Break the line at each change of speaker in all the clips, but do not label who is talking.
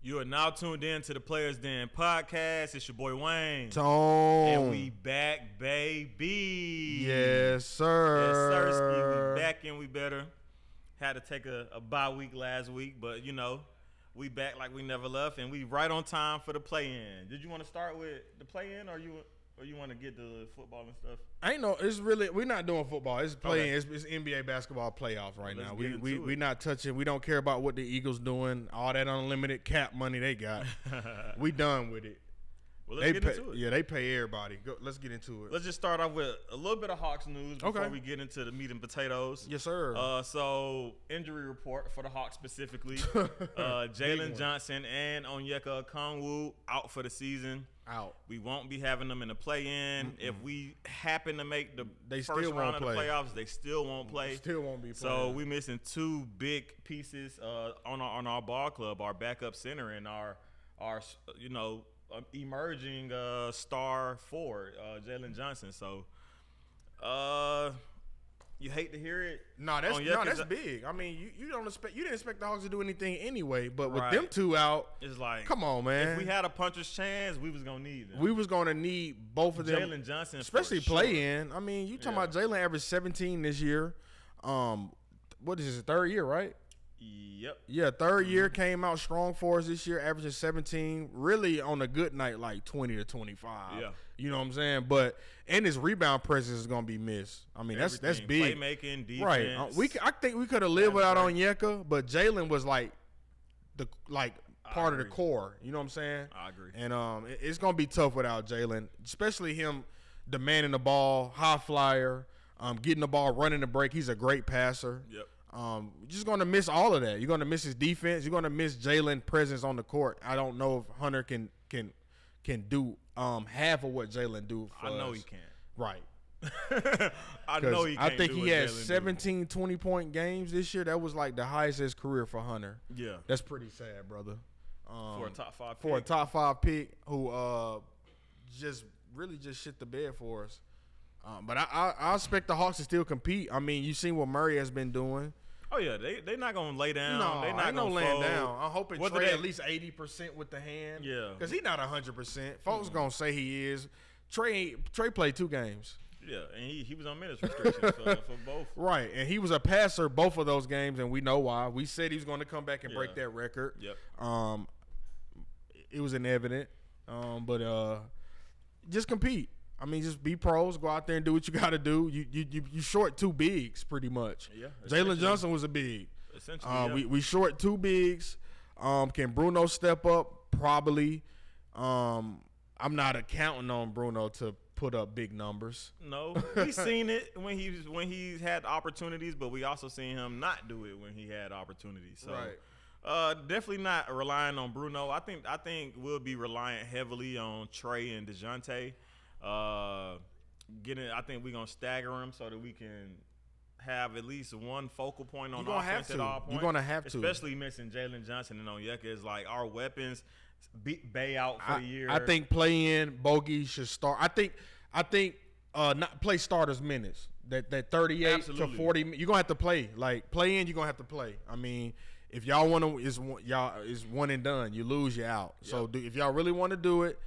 You are now tuned in to the Players Den podcast. It's your boy Wayne.
Tone.
And we back, baby.
Yes, sir.
Yes, sir. We back and we better. Had to take a bye week last week, but you know, we back like we never left, and we right on time for the play-in. Did you want to start with the play-in, or you want to get the football and stuff?
We're not doing football. It's playing.
Okay.
It's NBA basketball playoffs right now.
Let's get into
We
it.
not touching. We don't care about what the Eagles doing. All that unlimited cap money they got. We done with it.
Well, let's get
pay,
into it.
Yeah, they pay everybody. Let's get into it.
Let's just start off with a little bit of Hawks news before
Okay.
we get into the meat and potatoes.
Yes, sir.
So injury report for the Hawks specifically. Jalen Johnson and Onyeka Okongwu out for the season.
Out.
We won't be having them in the play-in. If we happen to make the
They
first
still
round of
won't
the
play.
playoffs, they still won't play.
Still won't be
So
playing.
we missing two big pieces on our ball club, our backup center and our emerging star forward, Jalen Johnson. So you hate to hear it.
That's big. I mean, you didn't expect the Hawks to do anything anyway. But with
Right.
them two out,
It's like,
come on, man.
if we had a puncher's chance, we was gonna need them.
We was gonna need both of them.
Jalen Johnson,
especially
for sure.
play-in. I mean, you talking
Yeah.
about Jalen averaged 17 this year. What is his third year, right?
Yep.
Yeah, third year came out strong for us this year, averaging 17. Really on a good night, like 20 to 25.
Yeah.
You know what I'm saying? But and his rebound presence is gonna be missed. I mean, that's
Everything.
big.
Playmaking, defense.
Right. I think we could have lived without Onyeka, but Jalen was like part of the
agree.
core. You know what I'm saying?
I agree.
And it's gonna be tough without Jalen, especially him demanding the ball, high flyer, getting the ball, running the break. He's a great passer.
Yep.
You're just gonna miss all of that. You're gonna miss his defense. You're gonna miss Jalen's presence on the court. I don't know if Hunter can do half of what Jalen do for
I know
us.
he can.
Right.
I know he can.
I think
do
he
what
had
Jalen do.
17 20-point games this year. That was like the highest of his career for Hunter.
Yeah.
That's pretty sad, brother.
For a top 5 pick.
For a top 5 pick who just shit the bed for us. But I expect the Hawks to still compete. I mean, you seen what Murray has been doing.
Oh yeah, they not gonna lay down.
No,
they not
ain't
gonna
no laying
fold.
down. I'm hoping
Whether
Trey
they-
at least 80% with the hand.
Yeah.
Because he's not 100%. Folks gonna say he is. Trey played 2 games.
Yeah, and he was on minutes restrictions for both.
Right, and he was a passer both of those games, and we know why. We said he was going to come back and break
Yeah.
that record.
Yep.
It was inevident, but just compete. I mean, just be pros. Go out there and do what you got to do. You short 2 bigs pretty much.
Yeah,
Jalen Johnson was a big.
Essentially, yeah.
We short 2 bigs. Can Bruno step up? Probably. I'm not counting on Bruno to put up big numbers.
No, we seen it when he's had opportunities, but we also seen him not do it when he had opportunities. So,
Right.
Definitely not relying on Bruno. I think we'll be relying heavily on Trey and DeJounte. I think we're gonna stagger them so that we can have at least one focal point on
You're gonna
offense
have
at
to.
all points.
You're gonna have to.
Especially missing Jalen Johnson and Onyeka is like our weapons. Bay out for the year.
I think play-in Bogey should start. I think not play starters minutes. That 38
Absolutely.
to 40. You're gonna have to play. Like play-in, you're gonna have to play. I mean, if y'all want to, is one and done. You lose, you're out. So if y'all really want to do it,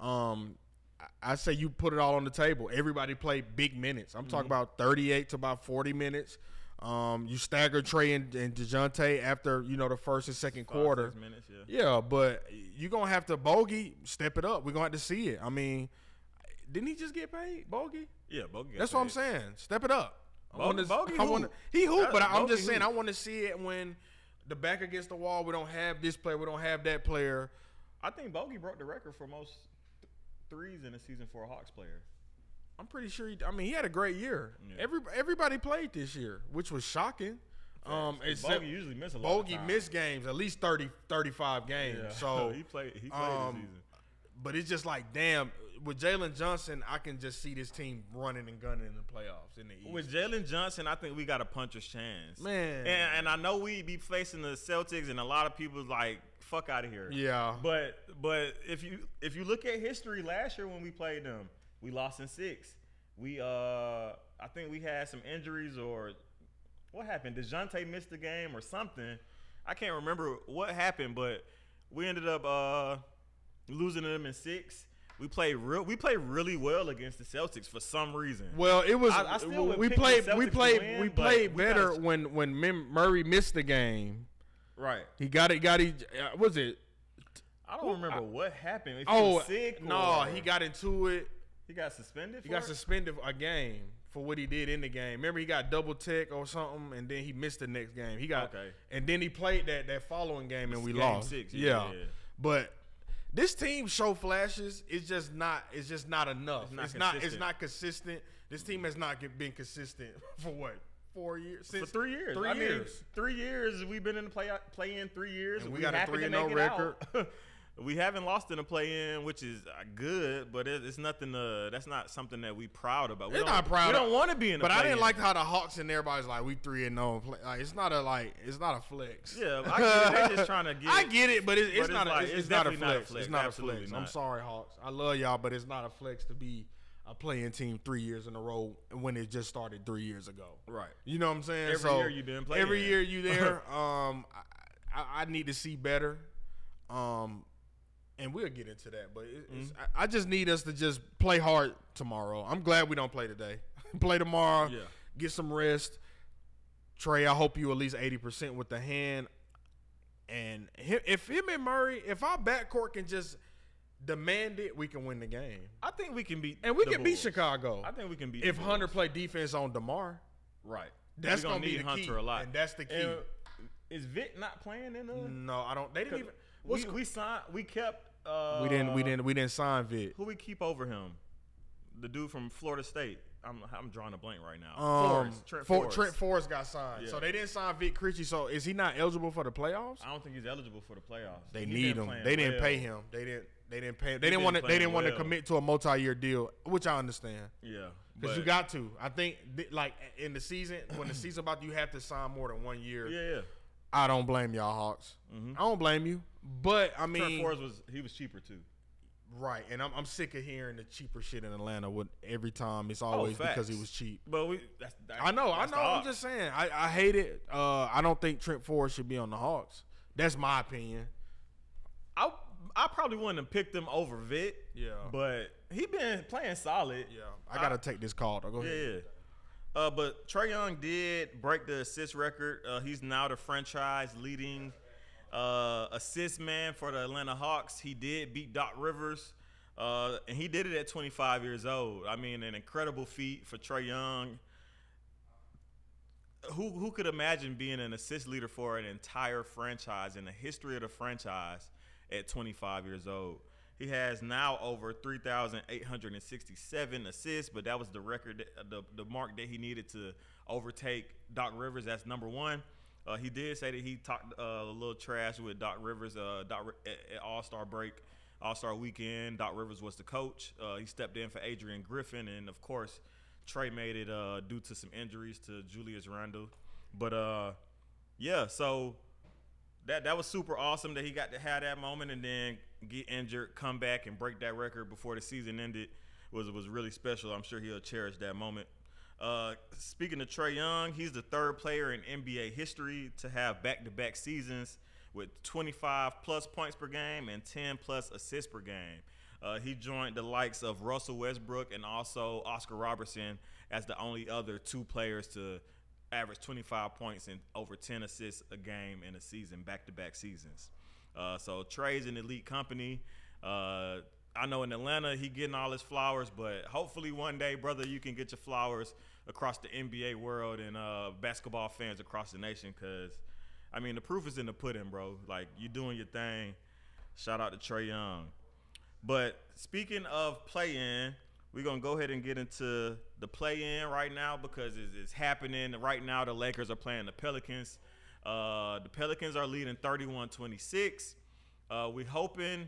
I say you put it all on the table. Everybody play big minutes. I'm talking about 38 to about 40 minutes. You stagger Trey and DeJounte after the first and second
5,
quarter.
6 minutes, yeah.
Yeah, but you're gonna have to Bogey step it up. We're gonna have to see it. I mean, didn't he just get paid, Bogey?
Yeah, Bogey.
That's what I'm saying. Step it up.
Bogey hoop.
He hoop, but I'm
Bogey
just saying
hoop.
I want to see it when the back against the wall. We don't have this player. We don't have that player.
I think Bogey broke the record for most threes in a season for a Hawks player.
I'm pretty sure. He had a great year.
Yeah.
Everybody played this year, which was shocking. Except
Bogey usually miss a lot of
Bogey
time.
missed games, at least 30, 35 games.
Yeah.
So
he played this season.
But it's just like, damn, with Jalen Johnson, I can just see this team running and gunning in the playoffs in the East.
With Jalen Johnson, I think we got a puncher's chance.
Man.
And I know we be facing the Celtics, and a lot of people like, fuck out of here.
Yeah.
But if you look at history last year when we played them, we lost in 6. I think we had some injuries or what happened? DeJounte missed the game or something. I can't remember what happened, but We ended up losing to them in 6. We played really well against the Celtics for some reason.
Well, it was
I still would
we
pick the
played
Celtics
we
to
played
win,
we
but
played
we
better
gotta-
when Murray missed the game.
Right.
He got it. Was it?
I don't remember what happened. If he
Oh,
was sick
no,
or
he got into it.
he got suspended.
He got suspended a game for what he did in the game. Remember, he got double tech or something, and then he missed the next game. He got,
Okay.
and then he played that following game, and we
Game
lost.
6,
Yeah.
yeah.
But this team show flashes. It's just not. It's just not enough.
It's not
It's
consistent.
not consistent. This team has not been consistent for what 4 years
for
since
3 years.
3
I mean,
years.
3 years we've been in the play-in 3 years.
And we got a
happen to
3-0
make it
record.
out. We haven't lost in a play-in, which is good, but it's nothing. That's not something that we proud about.
It's not proud
We
of-
don't want to be in the
But I didn't
play-in.
like how the Hawks and everybody's like we 3-0. Like it's not a flex.
Yeah, I get it. They're just trying to get.
I get it, but it's
But
not
like-
it's
it's
not a
definitely not a
flex.
flex.
It's not a
Absolutely
flex.
not.
I'm sorry, Hawks. I love y'all, but it's not a flex to be a playing team 3 years in a row when it just started 3 years ago.
Right.
You know what I'm saying?
Every year you been playing.
Every year you there. I need to see better. And we'll get into that, but I just need us to just play hard tomorrow. I'm glad we don't play today. Play tomorrow.
Yeah.
Get some rest. Trey, I hope you at least 80% with the hand. And if him and Murray, if our backcourt can just demand it, we can win the game.
I think we can beat.
And we
the
can beat
Bulls.
Chicago.
I think we can beat.
If
the
Hunter
Bulls.
play defense on DeMar,
Right.
that's
We
gonna be
need
the
Hunter
key.
a lot.
And that's the key.
And is Vic not playing in the?
No, I don't. They didn't even.
We signed. We kept.
We didn't sign Vic.
Who we keep over him? The dude from Florida State. I'm drawing a blank right now.
Trent Forrest got signed.
Yeah.
So they didn't sign Vic Krejci. So is he not eligible for the playoffs?
I don't think he's eligible for the playoffs.
They
He
need
been
him.
playing
They didn't
well.
pay him. They didn't pay. They
He
didn't want to.
been
They didn't want to
playing well.
commit to a multi-year deal, which I understand.
Yeah,
Because
but-
you got to. I think like in the season, when the season about, you have to sign more than 1 year.
Yeah.
I don't blame y'all Hawks. I don't blame you. But I
Trent
mean,
Forrest was cheaper too.
right? And I'm sick of hearing the cheaper shit in Atlanta. With every time, it's always because he
facts.
was cheap.
But
I know.
that's the
I'm
Hawks.
just saying. I hate it. I don't think Trent Forrest should be on the Hawks. That's my opinion.
I probably wouldn't have picked him over Vic.
Yeah.
But he been playing solid.
Yeah, I gotta take this call. Though. Go ahead.
Yeah. But Trae Young did break the assist record. He's now the franchise leading assist man for the Atlanta Hawks. He did beat Doc Rivers, and he did it at 25 years old. I mean, an incredible feat for Trae Young. Who could imagine being an assist leader for an entire franchise in the history of the franchise at 25 years old? He has now over 3,867 assists, but that was the record, the mark that he needed to overtake Doc Rivers. That's number one. He did say that he talked a little trash with Doc Rivers at All-Star break, All-Star weekend. Doc Rivers was the coach. He stepped in for Adrian Griffin, and of course, Trae made it due to some injuries to Julius Randle. But yeah, so that was super awesome that he got to have that moment and then get injured, come back and break that record before the season ended was really special. I'm sure he'll cherish that moment. Speaking of Trae Young, he's the third player in NBA history to have back-to-back seasons with 25-plus points per game and 10-plus assists per game. He joined the likes of Russell Westbrook and also Oscar Robertson as the only other two players to average 25 points and over 10 assists a game in a season, back-to-back seasons. So Trae's an elite company. I know in Atlanta he getting all his flowers, but hopefully one day, brother, you can get your flowers across the NBA world and basketball fans across the nation because, I mean, the proof is in the pudding, bro. Like, you doing your thing. Shout out to Trae Young. But speaking of play-in, we're going to go ahead and get into the play-in right now because it's happening. Right now, the Lakers are playing the Pelicans. The Pelicans are leading 31-26. We're hoping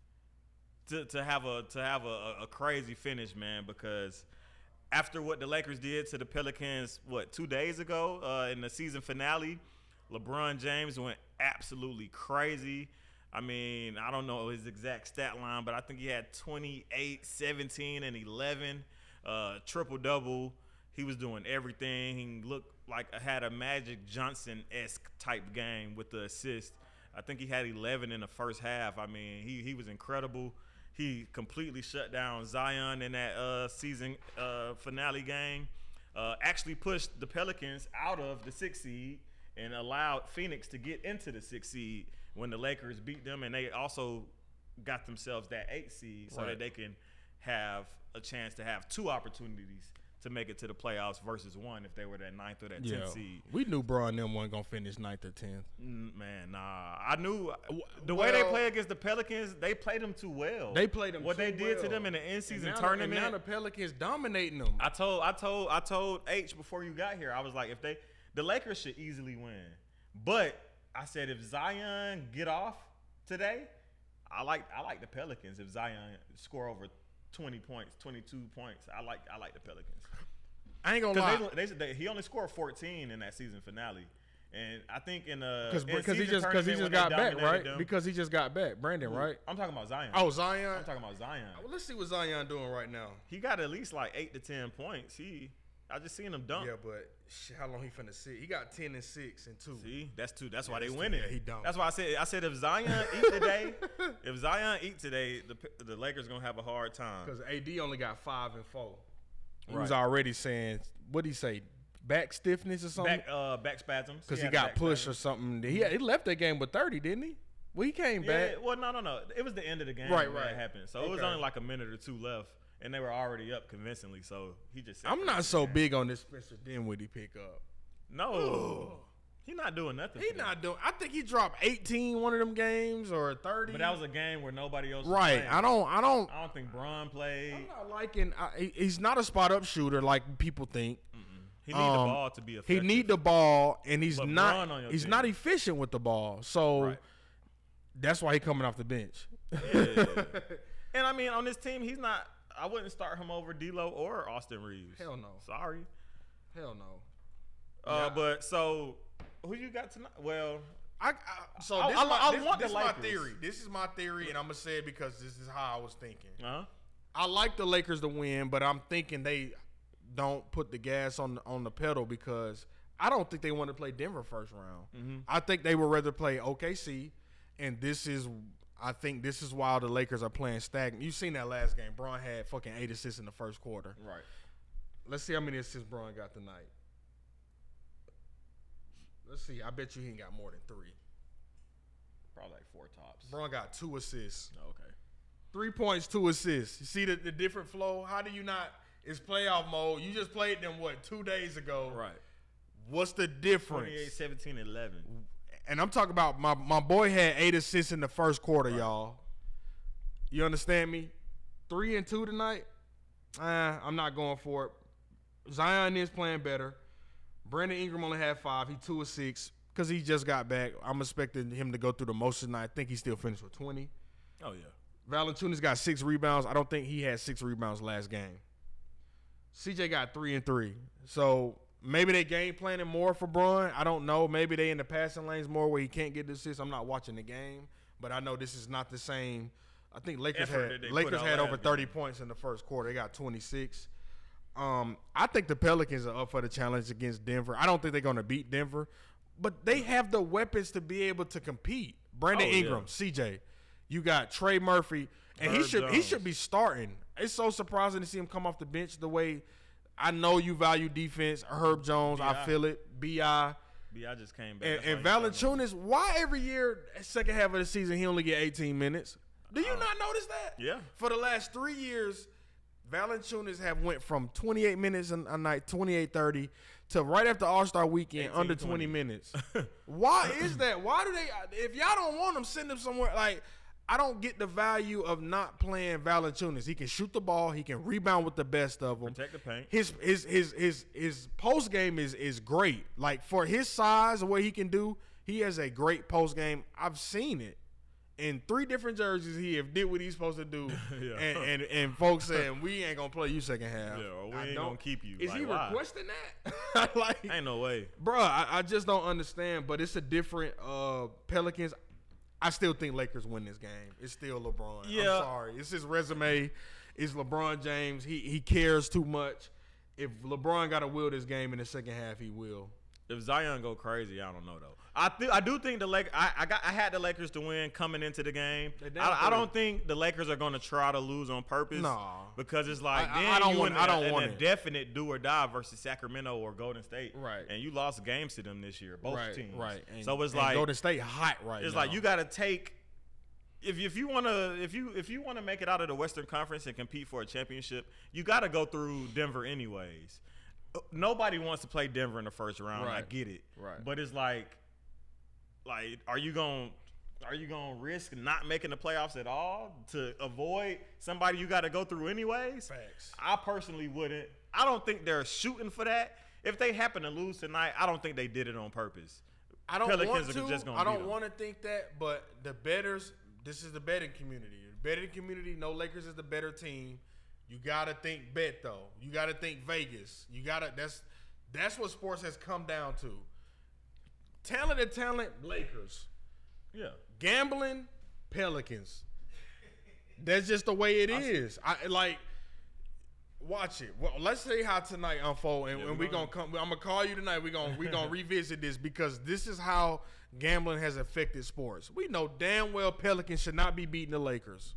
to have a crazy finish, man, because after what the Lakers did to the Pelicans, 2 days ago in the season finale, LeBron James went absolutely crazy. I mean, I don't know his exact stat line, but I think he had 28, 17, and 11, triple-double. He was doing everything. He looked like had a Magic Johnson-esque type game with the assist. I think he had 11 in the first half. I mean, he was incredible. He completely shut down Zion in that season finale game. Actually pushed the Pelicans out of the 6th seed and allowed Phoenix to get into the 6th seed when the Lakers beat them, and they also got themselves that 8th seed so that they can have a chance to have 2 opportunities to make it to the playoffs versus 1 if they were that 9th or that 10th seed.
We knew Bron and them wasn't going to finish 9th or 10th.
Man, nah. I knew the way they play against the Pelicans, they played them too well.
They played them
what
too
they did
well.
to them in the in-season
and
tournament.
And now the Pelicans dominating them.
I told H before you got here, I was like, the Lakers should easily win. But I said if Zion get off today, I like the Pelicans. If Zion score over 20 points, 22 points, I like the Pelicans.
I ain't gonna lie.
He only scored 14 in that season finale, and I think
because he just got back, right? Because he just got back, Brandon, right?
I'm talking about Zion.
Oh, Zion.
I'm talking about Zion.
Well, let's see what Zion doing right now.
He got at least like 8 to 10 points. I just seen him dunk.
Yeah, but how long he finna sit? He got 10 and 6 and 2.
See, that's 2. That's why they winning.
Yeah, he dunked.
That's why I said if Zion eat today, the Lakers gonna have a hard time.
Because AD only got 5 and 4. He
Right.
was already saying, what'd he say? Back stiffness or something?
Back spasms.
Because he got pushed or something. He left that game with 30, didn't he? Well, he came back.
Well, no. It was the end of the game
right.
when that happened. So it was only like a minute or 2 left, and they were already up convincingly. So he just said,
I'm not so big on this Spencer Dinwiddie pickup.
No. He's not doing nothing.
He's not doing. I think he dropped 18 one of them games or 30.
But that was a game where nobody else was
right.
playing.
I don't
think Bron played.
I'm not liking. He's not a spot up shooter like people think.
He need the ball to be effective.
He need the ball, and he's
But
not.
Bron on your
He's
team.
not efficient with the ball. So
Right.
that's why he's coming off the bench.
Yeah. And I mean, on this team, he's not. I wouldn't start him over D'Lo or Austin Reeves.
Hell no.
Sorry.
Hell no.
But so who you got tonight? Well,
I
this is
my theory. This is my theory, and I'm gonna say it because this is how I was thinking. I like the Lakers to win, but I'm thinking they don't put the gas on the pedal because I don't think they want to play Denver first round.
Mm-hmm.
I think they would rather play OKC, and I think this is why the Lakers are playing stagnant. You seen that last game? Bron had fucking 8 assists in the first quarter.
Right.
Let's see how many assists Bron got tonight. Let's see. I bet you he ain't got more than 3.
Probably like 4 tops.
Bron got 2 assists.
Oh, okay.
3 points, 2 assists. You see the different flow? How do you not? It's playoff mode. You just played them, 2 days ago?
Right.
What's the difference?
28, 17, 11.
And I'm talking about my boy had 8 assists in the first quarter, y'all. You understand me? 3 and 2 tonight? I'm not going for it. Zion is playing better. Brandon Ingram only had 5. He 2 of 6 because he just got back. I'm expecting him to go through the motion tonight. I think he still finished with 20.
Oh, yeah.
Valanciunas got 6 rebounds. I don't think he had 6 rebounds last game. CJ got 3 and 3. So maybe they game planning more for Bron. I don't know. Maybe they in the passing lanes more where he can't get the assists. I'm not watching the game, but I know this is not the same. I think Lakers had over 30 points in the first quarter. They got 26. I think the Pelicans are up for the challenge against Denver. I don't think they're going to beat Denver, but they have the weapons to be able to compete. Brandon Ingram, CJ. You got Trey Murphy, and he should be starting. It's so surprising to see him come off the bench the way I know you value defense. Herb Jones, I feel it. B.I.
just came back.
And Valanciunas, why every year, second half of the season, he only get 18 minutes? Do you not notice that?
Yeah.
For the last 3 years, Valanciunas have went from 28 minutes a night, 28-30, to right after All-Star weekend,
18,
under 20 minutes. Why is that? Why do they – if y'all don't want him, send him somewhere. Like, I don't get the value of not playing Valanciunas. He can shoot the ball. He can rebound with the best of them.
Protect the paint.
His post game is great. Like, for his size and what he can do, he has a great post game. I've seen it. In 3 different jerseys, he have did what he's supposed to do,
Yeah.
and folks saying we ain't gonna play you second half.
Yeah, or we ain't gonna keep you.
Is
like,
he
why?
requesting that? Like,
Ain't no way.
bro, I just don't understand. But it's a different Pelicans. I still think Lakers win this game. It's still LeBron.
Yeah.
I'm sorry. It's his resume. It's LeBron James. He cares too much. If LeBron got to will this game in the second half, he will.
If Zion go crazy, I don't know though. I do think the Lakers. I had the Lakers to win coming into the game. I don't think the Lakers are going to try to lose on purpose.
No,
because it's like
I don't want
a definite do or die versus Sacramento or Golden State.
Right.
And you lost games to them this year, both teams.
Right. And,
so it's like
Golden State hot right now.
It's like you got to take. If you want to make it out of the Western Conference and compete for a championship, you got to go through Denver anyways. Nobody wants to play Denver in the first round.
Right.
I get it.
Right.
But it's like, are you gonna risk not making the playoffs at all to avoid somebody you got to go through anyways?
Facts.
I personally wouldn't. I don't think they're shooting for that. If they happen to lose tonight, I don't think they did it on purpose.
I don't
Pelicans
want to.
are just gonna
I
beat
don't
them.
want to think that, but the bettors. This is the betting community. The betting community. No, Lakers is the better team. You gotta think bet though. You gotta think Vegas. You gotta. That's what sports has come down to. Talent, Lakers.
Yeah.
Gambling, Pelicans. That's just the way it is. I like. Watch it. Well, let's see how tonight unfold, and we're gonna come. I'm gonna call you tonight. We're gonna revisit this because this is how gambling has affected sports. We know damn well Pelicans should not be beating the Lakers.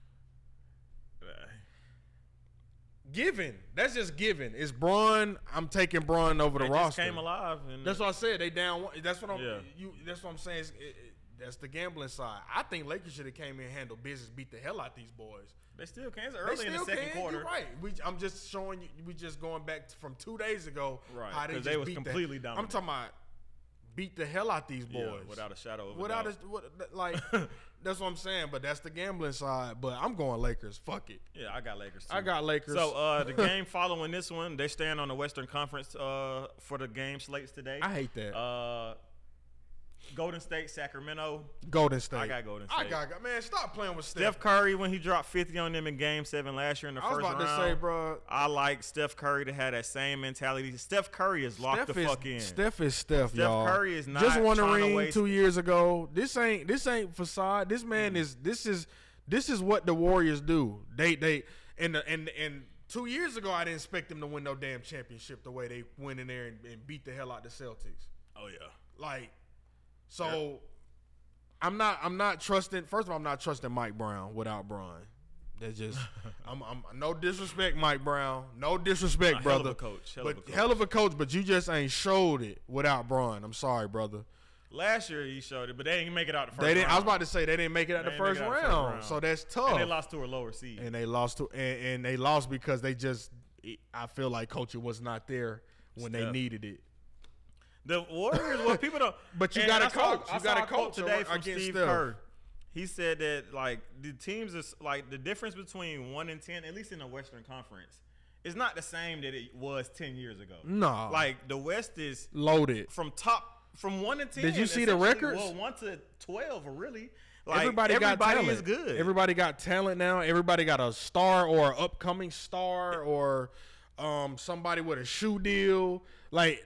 Given. That's just given. It's Bron. I'm taking Bron over the roster.
Just came alive. And
that's what I said. They down one. That's what I'm.
Yeah.
That's what I'm saying. That's the gambling side. I think Lakers should have came in and handled business, beat the hell out these boys.
They still can. It's early in the second quarter.
You're right. I'm just showing you. We just going back from 2 days ago.
Right.
How
Because they was completely dominant.
I'm talking about beat the hell out these boys.
Yeah, without a shadow of a doubt.
Like that's what I'm saying. But that's the gambling side. But I'm going Lakers. Fuck it.
Yeah, I got Lakers too.
I got Lakers.
So the game following this one, they stand on the Western Conference for the game slates today.
I hate that.
Golden State, Sacramento.
Golden State.
I got Golden State.
Man, stop playing with
Steph Curry when he dropped 50 on them in Game 7 last year in the first round.
I was about to say, bro.
I like Steph Curry to have that same mentality. Steph Curry is locked the fuck in.
Steph is Steph, y'all.
Steph Curry is not
just won a
trying to
ring
waste
2 years ago. This ain't facade. This man is this is what the Warriors do. They and 2 years ago I didn't expect them to win no damn championship the way they went in there and beat the hell out the Celtics.
Oh yeah.
Like so. I'm not trusting. First of all, I'm not trusting Mike Brown without Bron. That's just. I'm no disrespect, Mike Brown. No disrespect, brother.
Hell of a coach.
Hell of a coach. But you just ain't showed it without Bron. I'm sorry, brother.
Last year he showed it, but they didn't make it out the first
round. I was
round.
about to say they didn't make it out the first round. So that's tough.
And they lost to a lower seed.
And they lost because they just. I feel like coaching was not there when they needed it.
The Warriors, well, people don't.
But you got to coach. You got to coach
today from Steve Kerr. He said that like the teams is like the difference between 1 and 10, at least in the Western Conference, is not the same that it was 10 years ago.
No,
like the West is
loaded
from 1 to 10.
Did you see the records?
Well, 1 to 12, really. Like,
everybody
is good.
Everybody got talent now. Everybody got a star or an upcoming star or somebody with a shoe deal. Like.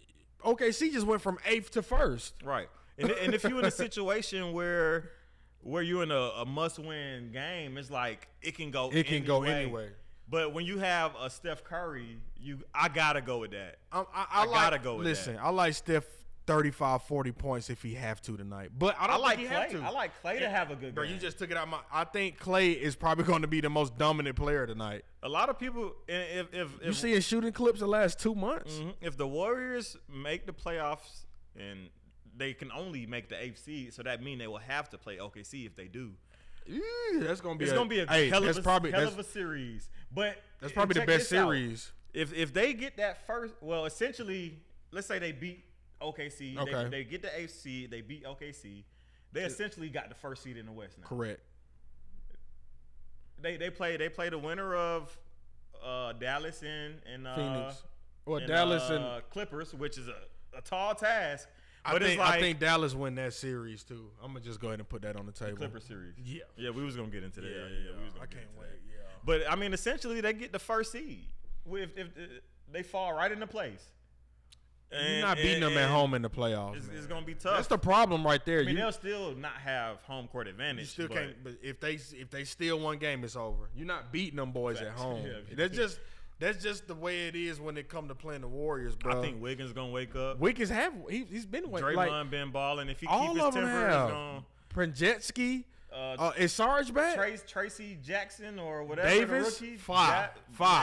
OKC just went from 8th to 1st.
Right. And if you're in a situation where you're in a must-win game, it's like it can go anyway. But when you have a Steph Curry, I got to go with that. I got to go with that.
Listen, I like Steph 35, 40 points if he have to tonight. But I don't think he have to.
I like Klay to have a good game.
Bro, you just took it out I think Klay is probably going to be the most dominant player tonight.
A lot of people, if
you see his shooting clips the last 2 months.
Mm-hmm. If the Warriors make the playoffs and they can only make the 8th seed, so that means they will have to play OKC if they do.
That's gonna be
a hell of a series. But
that's probably the best series.
If they get that first, well, essentially, let's say they beat OKC.
Okay.
They get the 8th seed. They beat OKC. They essentially got the first seed in the West now.
Correct.
They play the winner of Dallas and
Phoenix. Well, Dallas and
Clippers, which is a tall task.
But I think Dallas win that series too. I'm gonna just go ahead and put that on the table.
Clipper series.
Yeah,
we was gonna get into that.
I can't wait. Yeah.
But I mean, essentially, they get the first seed if they fall right into place.
You're not beating them at home in the playoffs.
It's gonna be tough.
That's the problem right there.
I mean, they'll still not have home court advantage.
You still can't. But if they steal one game, it's over. You're not beating them boys at home. That's just That's just the way it is when it come to playing the Warriors, bro.
I think Wiggins gonna wake up.
Wiggins he's been
Draymond
like,
been balling. If he
all
keep his
of them
temper,
have.
he's gonna.
Pranjetsky, is Sarge back?
Tracy Jackson or whatever.
Davis,
the rookie.
five.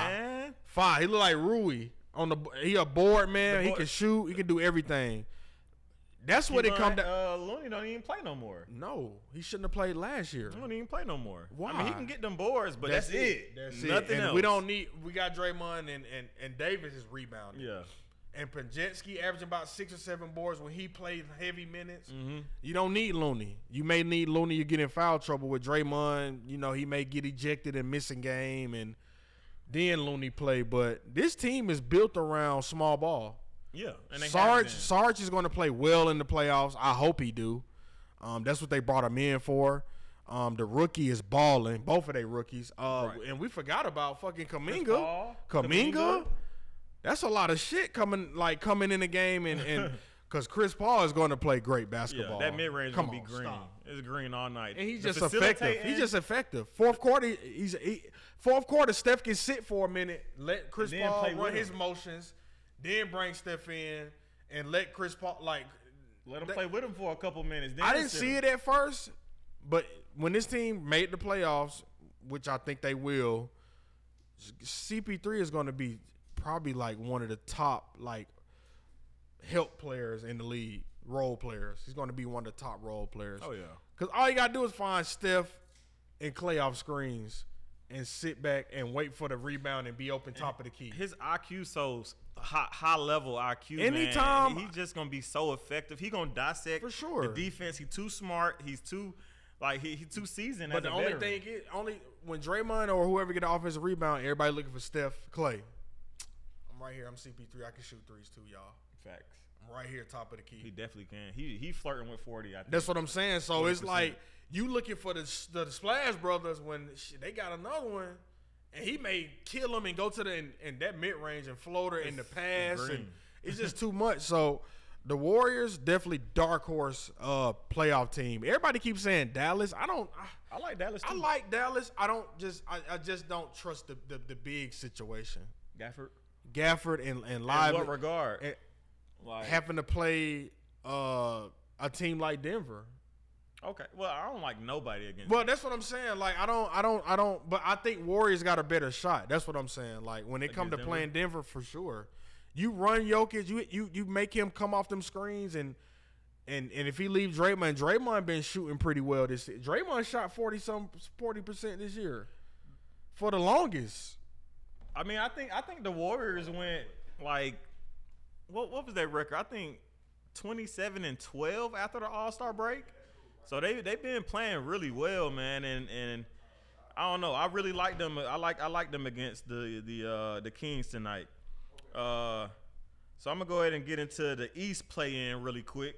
He look like Rui on the. He a board man. He can shoot. He can do everything. That's what it come down.
Looney don't even play no more.
No, he shouldn't have played last year.
He don't even play no more.
Why?
I mean, he can get them boards, but that's it.
That's
Nothing
it.
else.
We don't need. We got Draymond and Davis is rebounding.
Yeah.
And Pranjetsky averaging about 6 or 7 boards when he played heavy minutes.
Mm-hmm.
You don't need Looney. You may need Looney. You get in foul trouble with Draymond. You know, he may get ejected and missing game, and then Looney play. But this team is built around small ball.
Yeah. And
Sarge is going to play well in the playoffs. I hope he do. That's what they brought him in for. The rookie is balling. Both of they rookies.
Right.
And we forgot about fucking Kuminga.
Kuminga.
That's a lot of shit coming in the game, and because Chris Paul is going to play great basketball.
Yeah, that mid range gonna be green.
Stop.
It's green all night,
and he's just effective. He's just effective. Fourth quarter, fourth quarter. Steph can sit for a minute, let Chris Paul run his motions, then bring Steph in and let Chris Paul
let him play with him for a couple minutes. Then
I didn't see it at first, but when this team made the playoffs, which I think they will, CP3 is going to be probably like one of the top help players in the league, role players. He's going to be one of the top role players.
Oh yeah,
because all you got to do is find Steph and Klay off screens and sit back and wait for the rebound and be open top of the key.
His IQ so high level IQ.
Anytime,
man, he's just gonna be so effective. He gonna dissect
for sure
the defense. He's too smart. He's too he too seasoned.
But
as
the
a
only
veteran.
thing when Draymond or whoever get the offensive rebound, everybody looking for Steph, Klay. I'm right here. I'm CP3. I can shoot threes too, y'all.
Facts.
I'm right here, top of the key.
He definitely can. He flirting with 40. I think.
That's what I'm saying. So
40%.
It's like you looking for the Splash Brothers when they got another one, and he may kill them and go to the and that mid range and floater in the pass, and it's just too much. So the Warriors definitely dark horse playoff team. Everybody keeps saying Dallas. I
like Dallas too.
I like Dallas. I just don't trust the big situation. Gafford and Live.
In what regard?
Having to play a team like Denver.
Okay. Well, I don't like nobody against.
Well, that's what I'm saying. Like I don't. But I think Warriors got a better shot. That's what I'm saying. Like when they come to playing Denver, for sure, you run Jokic, you make him come off them screens, and if he leaves Draymond been shooting pretty well this year. Draymond shot 40% this year for the longest.
I mean, I think the Warriors went what was their record? I think 27-12 after the All-Star break. So they've been playing really well, man, and I don't know. I really like them. I like them against the Kings tonight. So I'm gonna go ahead and get into the East play-in really quick.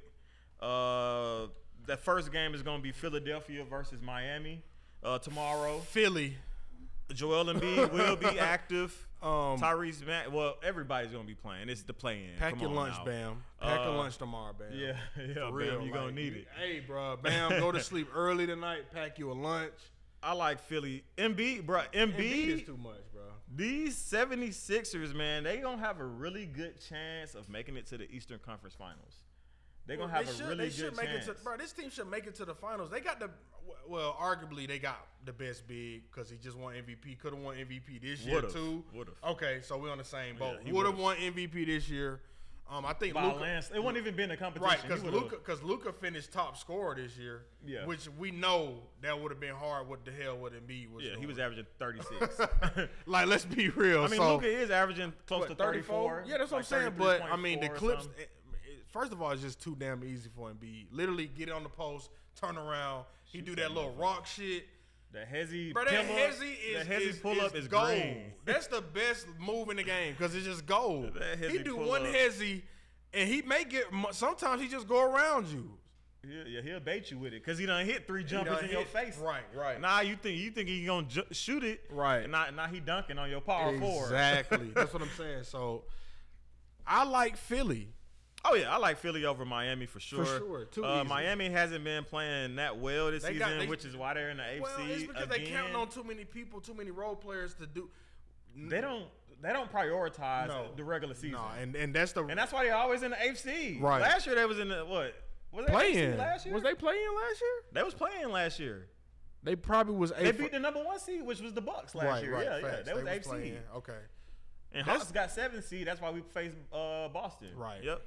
That first game is gonna be Philadelphia versus Miami tomorrow.
Philly.
Joel Embiid will be active. Tyrese Maxey, everybody's gonna be playing. It's the play-in.
Pack your lunch, Bam. Pack your lunch tomorrow, Bam.
Yeah,
for real.
Bam, you gonna need it.
Hey, bro, Bam, go to sleep early tonight. Pack you a lunch.
I like Philly. Embiid
is too much, bro.
These 76ers, man, they gonna have a really good chance of making it to the Eastern Conference Finals. They're gonna have a really good chance.
Bro, this team should make it to the finals. They got arguably they got the best big because he just won MVP. Could have won MVP this year too.
Would've.
Okay, so we're on the same boat.
Yeah,
would have won MVP this year. I think
by Luka, it wouldn't even been a competition.
Right, because Luka finished top scorer this year.
Yeah.
Which we know that would have been hard. What the hell would Embiid was?
Yeah,
doing.
he was averaging 36.
Let's be real.
I mean, Luka is averaging close to 34.
Yeah, that's what I'm saying. But I mean, the Clips. First of all, it's just too damn easy for Embiid. Literally, get on the post, turn around. He do that little rock shit.
The Hezzy
pull up is gold.
Green.
That's the best move in the game because it's just gold. He do one
up.
Hezzy, and he may get. Sometimes he just go around you.
Yeah, he'll bait you with it because he done hit 3 jumpers in your face.
Right.
Now you think he gonna shoot it.
Right.
And now he dunking on your power forward.
Exactly. That's what I'm saying. So I like Philly.
Oh yeah, I like Philly over Miami for sure.
For sure, too easy.
Miami hasn't been playing that well this season, which is why they're in the AFC.
Well, it's because they counting on too many people, too many role players to do.
They don't. they don't prioritize
No.
the regular season.
No, and that's the
And that's why they're always in the AFC.
Right.
Last year they was in the what? Was they
playing.
AFC last year?
Was they playing last year?
They was playing last year.
They probably was.
They beat the number 1 seed, which was the Bucks last year. Yeah,
facts.
They was AFC.
playing. Okay.
And Hawks got 7 seed. That's why we faced Boston.
Right.
Yep.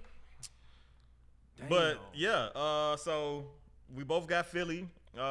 Damn.
But yeah, so we both got Philly.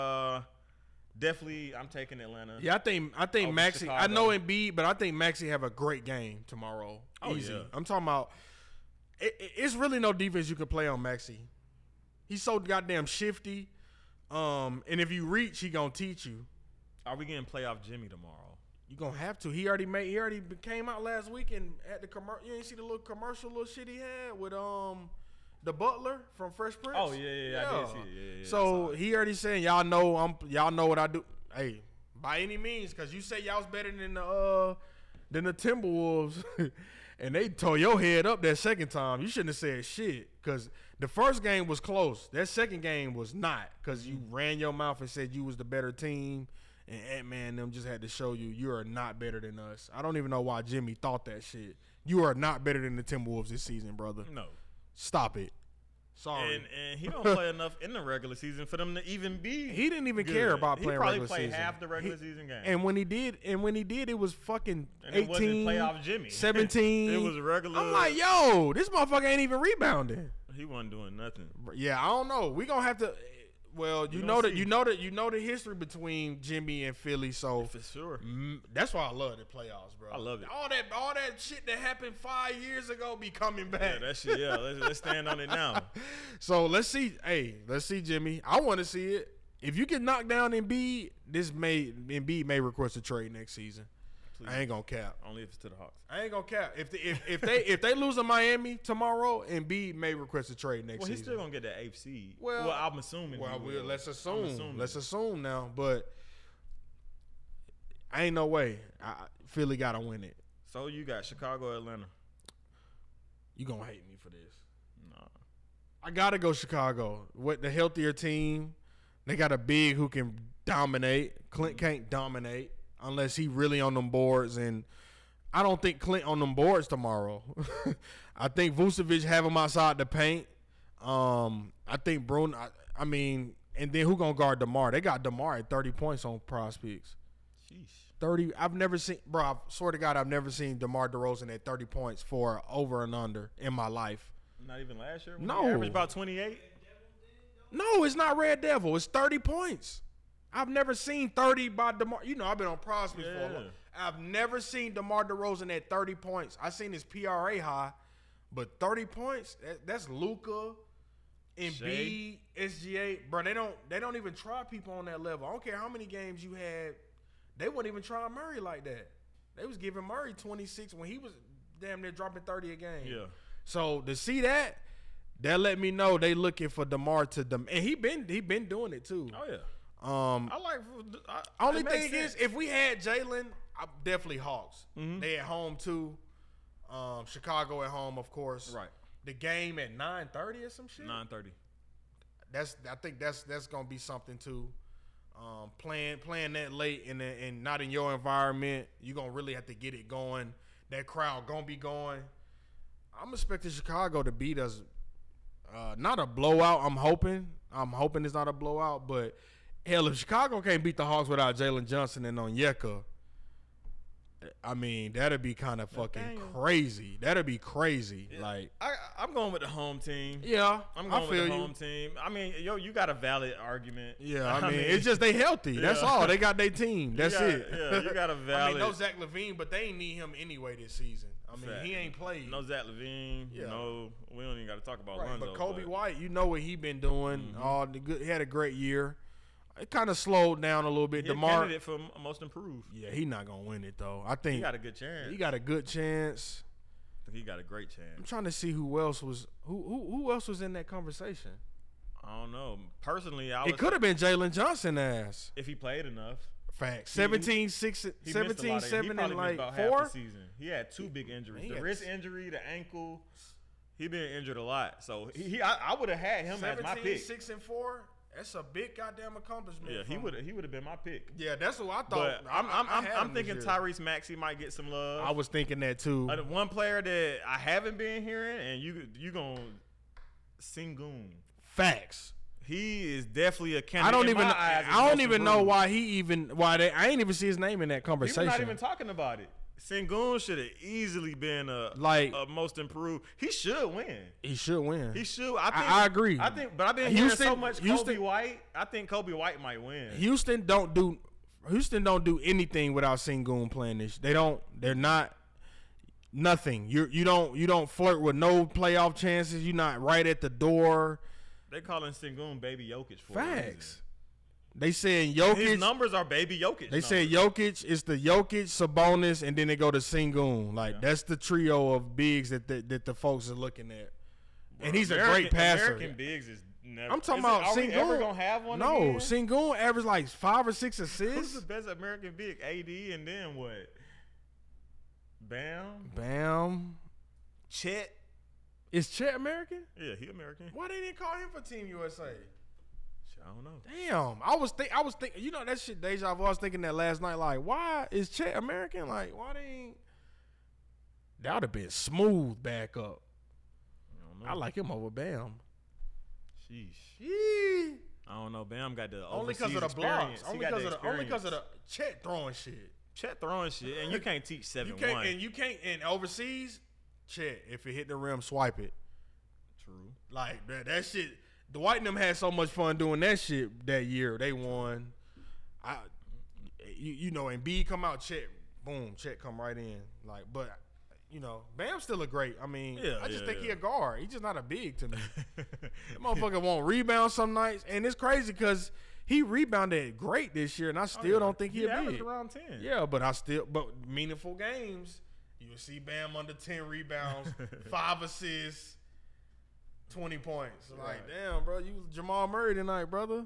Definitely, I'm taking Atlanta.
Yeah, I think
Over
Maxey. I
Chicago.
know Embiid, but I think Maxey have a great game tomorrow.
Oh,
Easy.
yeah.
I'm talking about. It's really no defense you can play on Maxey. He's so goddamn shifty. And if you reach, he gonna teach you.
Are we getting playoff Jimmy tomorrow?
You gonna have to. He already came out last week and at the commercial. You ain't see the little shit he had with the butler from Fresh Prince.
Oh yeah. I did see it. Yeah,
So he already saying y'all know what I do. Hey, by any means, because you say y'all was better than the Timberwolves, and they tore your head up that second time. You shouldn't have said shit because the first game was close. That second game was not because you ran your mouth and said you was the better team, and Ant-Man and them just had to show you are not better than us. I don't even know why Jimmy thought that shit. You are not better than the Timberwolves this season, brother.
No.
Stop it. Sorry.
And he don't play enough in the regular season for them to even be.
He didn't even
good.
care about playing
He
regular
probably
season.
played half the regular season game.
And when he did, it was fucking
And it
18,
wasn't playoff Jimmy.
17.
It was regular.
I'm like, yo, this motherfucker ain't even rebounding.
He wasn't doing nothing.
Yeah, I don't know. We gonna have to. Well, you know the history between Jimmy and Philly, so
For sure.
that's why I love the playoffs, bro.
I love it.
All that shit that happened 5 years ago be coming back.
Yeah, that shit. Yeah, let's stand on it now.
So let's see. Hey, let's see, Jimmy. I want to see it. If you get knocked down Embiid, Embiid may request a trade next season.
Please.
I ain't gonna cap.
Only if it's to the Hawks.
I ain't gonna cap. If they lose to Miami tomorrow, Embiid may request a trade next
Well, he's
season.
still gonna get that eighth seed.
Well,
I'm assuming.
Well,
he will.
let's
I'm
assume.
assuming.
Let's assume now, but ain't no way. Philly gotta win it.
So you got Chicago, Atlanta.
You gonna hate me for this?
No.
I gotta go Chicago. What the healthier team? They got a big who can dominate. Clint can't dominate unless he really on them boards, and I don't think Clint on them boards tomorrow. I think Vucevic have him outside the paint. I think Bruno. I mean, and then who gonna guard DeMar? They got DeMar at 30 points on Prospects.
Sheesh.
30. I've never seen, bro. I swear to God, I've never seen DeMar DeRozan at 30 points for over and under in my life.
Not even last year.
No.
He averaged about 28.
No, it's not Red Devil. It's 30 points. I've never seen 30 by DeMar. You know, I've been on Prospects for a
Yeah.
long. I've never seen DeMar DeRozan at 30 points. I seen his PRA high, but 30 points, that's Luka, Embiid, SGA. Bro, they don't even try people on that level. I don't care how many games you had. They wouldn't even try Murray like that. They was giving Murray 26 when he was damn near dropping 30 a game.
Yeah.
So to see that let me know they looking for DeMar to and he been doing it too.
Oh yeah.
Um,
I like.
only
it makes
thing
sense.
is, if we had Jalen, I'm definitely Hawks.
Mhm.
They at home too. Chicago at home, of course.
Right.
The game at 9:30 or some shit.
9:30.
I think that's gonna be something too. Playing that late and not in your environment, you gonna really have to get it going. That crowd gonna be going. I'm expecting Chicago to beat us. Not a blowout. I'm hoping it's not a blowout. But hell, if Chicago can't beat the Hawks without Jalen Johnson and Onyeka, I mean that'd be kind of fucking crazy. That'd be crazy.
Yeah.
Like,
I'm going with the home team.
yeah,
I'm
I
going
feel
with the
you.
home team. I mean, you got a valid argument.
Yeah, I mean, it's just they healthy. That's
Yeah.
all. They got their team. That's it.
Yeah, you got a
I
valid.
mean, no Zach LaVine, but they ain't need him anyway this season. I mean,
Fact.
he ain't played.
No Zach LaVine.
Yeah.
No, we don't even got to talk about
Right,
Lonzo.
but Kobe White, you know what he been doing. All the good. He had a great year. It kind of slowed down a little bit.
He a
DeMar,
candidate for most improved.
yeah, he not gonna win it though. I think
He got a good chance.
he got a good chance.
I think he got a great
I'm
chance.
trying to see who else was who else was in that conversation.
I don't know. Personally,
It could have been Jalen Johnson ass.
if he played enough.
Facts.
He-
17, 6,
He missed a
17,
lot of,
7,
he
and
probably
like
missed about half
4.
the season. He had two big injuries:
He
the
had-
wrist injury, the ankle. He been injured a lot, so I would have had him as my
17,
pick.
6, and 4. That's a big goddamn accomplishment.
Yeah, he would have been my pick.
Yeah, that's what I thought.
But I'm thinking Tyrese Maxey might get some love.
I was thinking that too.
One player that I haven't been hearing, and you gonna Sengun.
Facts.
He is definitely a candidate.
I don't even know why I ain't even see his name in that conversation.
People not even talking about it. Sengun should have easily been a most improved. He should win.
He should win.
He should.
I agree.
But I've been hearing so much Kobe White. I think Kobe White might win.
Houston don't do anything without Sengun playing this. They're not nothing. You don't flirt with no playoff chances. You're not right at the door.
They calling Sengun Baby Jokic for
facts. They saying Jokic.
His numbers are Baby Jokic.
They say Jokic is the Jokic, Sabonis, and then they go to Sengun. That's the trio of bigs that the folks are looking at. Bro, and he's a great passer.
American bigs is never.
I'm talking about Sengun. Are we
ever gonna have one?
No,
again?
Sengun averaged like 5 or 6 assists.
Who's the best American big? AD, and then what?
Bam.
Chet.
Is Chet American?
Yeah, he American.
Why they didn't call him for Team USA?
I don't know.
Damn, I was thinking, that shit deja vu. I was thinking that last night. Like, why is Chet American? Like, why they ain't? That would have been smooth back up. I like him over Bam.
Sheesh. I don't know. Bam got the
only because of the blocks. Only because of the Chet throwing shit.
And you can't teach 7-1.
And you can't. And overseas, Chet, if it hit the rim, swipe it.
True.
Like that shit. Dwight and them had so much fun doing that shit that year. They won. And B come out, Chet, boom, Chet come right in. Like, but Bam's still a great. I mean, I just think he a guard. He's just not a big to me. That motherfucker won't rebound some nights, and it's crazy because he rebounded great this year, and I still don't think he a big.
Around 10.
Yeah, but meaningful games. You'll see Bam under 10 rebounds, 5 assists. 20 points. Right. Like, damn, bro, you was Jamal Murray tonight, brother.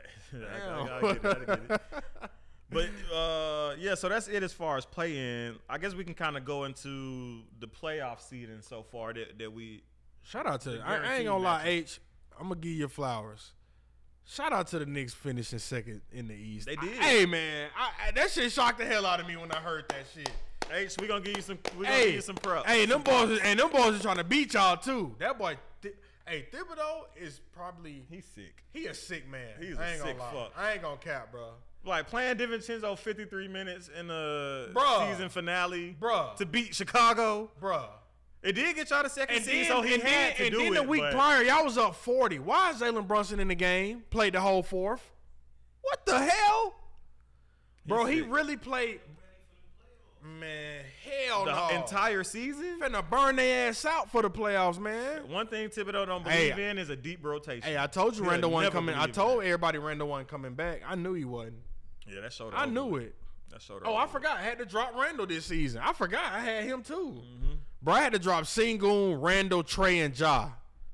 I get it. But, so that's it as far as play-in. I guess we can kind of go into the playoff seeding so far that we –
Shout out to – I ain't going to lie, H. I'm going to give you flowers. Shout out to the Knicks finishing second in the East.
They did.
Hey, man, that shit shocked the hell out of me when I heard that shit.
H, we going to give you some props.
Hey, them boys are trying to beat y'all, too. That boy – Thibodeau is probably
– he's sick.
He a sick man.
He's a sick fuck.
I ain't going to cap, bro.
Like, playing DiVincenzo 53 minutes in the season finale to beat Chicago.
Bruh.
It did get y'all the second seed, so he had to do it.
And then the week prior, y'all was up 40. Why is Jalen Brunson in the game? Played the whole fourth. What the hell? Bro, he really played – man, hell no.
The entire season?
Finna burn their ass out for the playoffs, man.
One thing Thibodeau don't believe in is a deep rotation.
Hey, I told you Randall wasn't coming. I told everybody Randall wasn't coming back. I knew he wasn't.
Yeah, that showed.
I knew it.
That showed.
I forgot. I had to drop Randall this season. I forgot. I had him too. Mm-hmm. Bro, I had to drop Sengun, Randall, Trey, and Ja.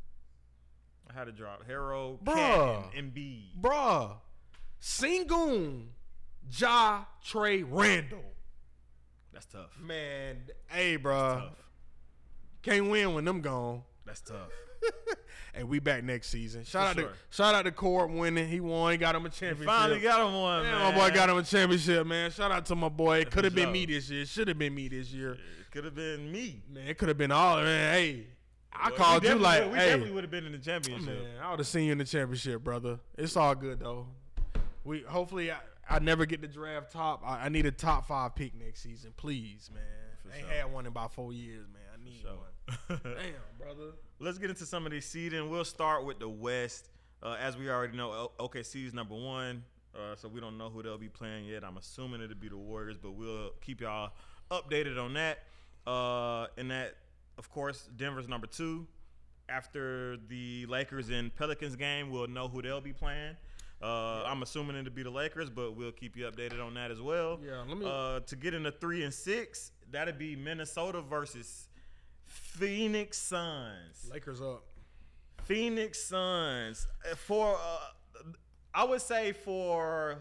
I had to drop Harrow, Cat, and Embiid.
Bruh. Sengun, Ja, Trey, Randall.
That's tough.
Man, hey, bro. Can't win when them gone.
That's tough.
Hey, we back next season. Shout out to Court winning. He won. He got him a championship.
He finally got him one, man.
My boy got him a championship, man. Shout out to my boy. It could have been me this year. Should have been me this year.
It could have been me.
Man, it could have been all. Man, hey, I called you like,
we definitely would have been in the championship.
Man, I would have seen you in the championship, brother. It's all good though. Hopefully I never get the draft top. I need a top 5 pick next season, please, man. I ain't had one in about 4 years, man. I need one. Damn, brother.
Let's get into some of these seeding. We'll start with the West. As we already know, OKC is number 1, so we don't know who they'll be playing yet. I'm assuming it'll be the Warriors, but we'll keep y'all updated on that. And that, of course, Denver's number 2. After the Lakers and Pelicans game, we'll know who they'll be playing. I'm assuming it'll be the Lakers, but we'll keep you updated on that as well.
Yeah,
to get into 3 and 6, that'd be Minnesota versus Phoenix Suns.
Lakers up.
Phoenix Suns for I would say for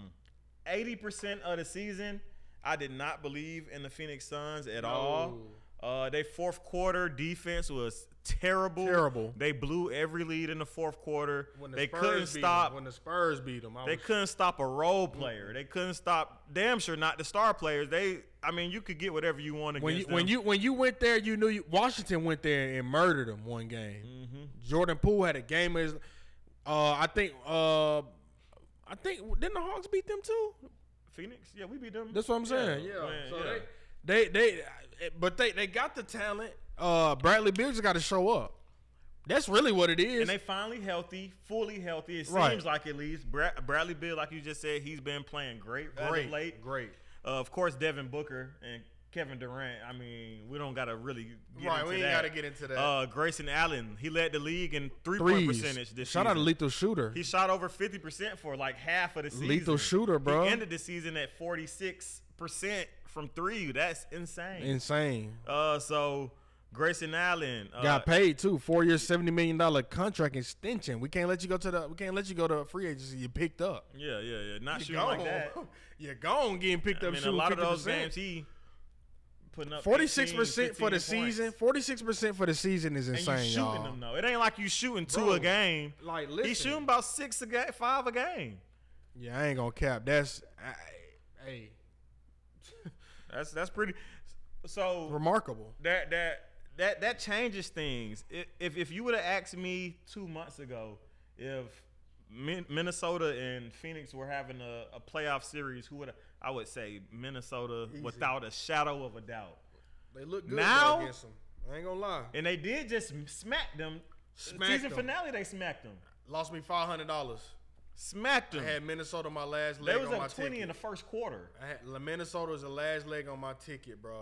80% of the season, I did not believe in the Phoenix Suns at all. Their fourth quarter defense was terrible.
Terrible.
They blew every lead in the fourth quarter.
When
They
Spurs
couldn't
beat
stop.
them, when the Spurs beat them,
They couldn't stop a role player. They couldn't stop. Damn sure not the star players. I mean, you could get whatever you want against them.
When you went there, you knew Washington went there and murdered them one game.
Mm-hmm.
Jordan Poole had a game as I think didn't the Hawks beat them too?
Phoenix, yeah, we beat them.
That's what I'm saying. Yeah.
Man,
So
yeah.
they got the talent. Bradley Beal just got to show up. That's really what it is.
And they finally healthy, fully healthy. It
Right.
seems like at least. Bradley Beal, like you just said, he's been playing great as of late.
Great.
Of course, Devin Booker and Kevin Durant. I mean, we don't gotta really get
Right,
into
we ain't
that.
gotta get into that.
Grayson Allen, he led the league in three-point percentage this
Shout
season.
out to Lethal Shooter.
He shot over 50% for like half of the season.
Lethal Shooter, bro.
He ended the season at 46% from three. That's insane.
Insane.
So Grayson Allen
Got paid too. 4 years, $70 million contract extension. We can't let you go to free agency. You picked up.
Yeah. Not
You
shooting like that.
You're gone getting picked
I
up
mean, a
shooting
lot of
50%.
those games he putting up
46% for the
15
season.
points.
46% for the season is
And you
insane,
shooting
y'all.
them though. It ain't like you shooting two
Bro,
a game.
Like, listen.
He's shooting about 6 a game, 5 a game.
Yeah, I ain't gonna cap. That's hey,
That's pretty. So
remarkable.
that changes things. If you would have asked me 2 months ago if Minnesota and Phoenix were having a playoff series, I would say Minnesota
Easy.
without a shadow of a doubt.
They look good
Now-
though against them. I ain't gonna lie.
And they did just smack them.
Smacked
Season
them.
finale, they smacked them.
Lost me $500.
Smacked
I
them.
had Minnesota my last leg
They was
on my
up 20
ticket.
in the first quarter.
I had Minnesota was the last leg on my ticket, bro.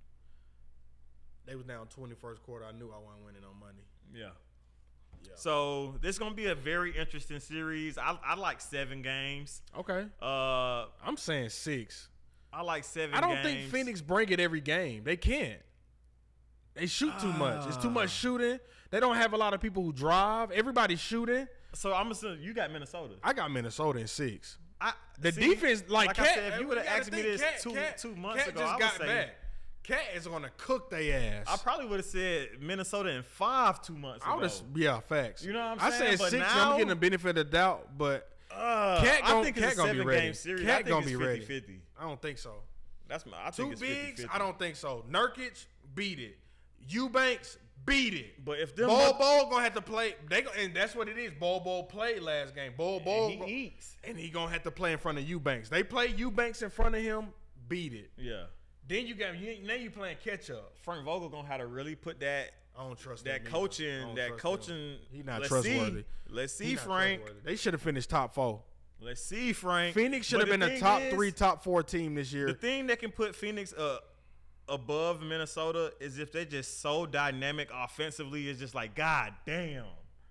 They was down 21st quarter. I knew I wasn't winning no money.
Yeah.
Yeah.
So this is gonna be a very interesting series. I like 7 games.
Okay. I'm saying 6.
I like 7
I don't
games.
think Phoenix bring it every game. They can't. They shoot too much. It's too much shooting. They don't have a lot of people who drive. Everybody's shooting.
So I'm assuming you got Minnesota.
I got Minnesota in 6.
The
Defense, like
I
Cat,
said, if you would have asked me this
Cat,
two months
Cat
ago,
just
I would
got
say
back. Cat is gonna cook their ass.
I probably would have said Minnesota in 5 2 months
I
ago.
would have, yeah, facts.
You know what I'm
I
saying?
said
But
6.
now-
I'm getting the benefit of the doubt, but Cat
I think it's a
gonna be
7
ready.
game series.
Cat
I think
gonna
it's
be
50
ready.
50.
I don't think so.
I
Two
think it's
bigs,
50-50.
I don't think so. Nurkic, beat it. Eubanks, beat it.
But if them
Bol gonna have to play. And that's what it is. Bol played last game. Bol
he eats.
and he gonna have to play in front of Eubanks. They play Eubanks in front of him, beat it.
Yeah.
Then now you playing catch up.
Frank Vogel gonna have to really put that
I don't trust
that
him either. I
coaching
don't
that
trust
coaching.
him. He not
let's
trustworthy.
Let's see,
He not
Frank.
trustworthy. They should have finished top 4.
Let's see, Frank.
Phoenix should
But
have
the
been a
thing
top
is,
3, top 4 team this year.
The thing that can put Phoenix above Minnesota is if they're just so dynamic offensively. It's just like, God damn.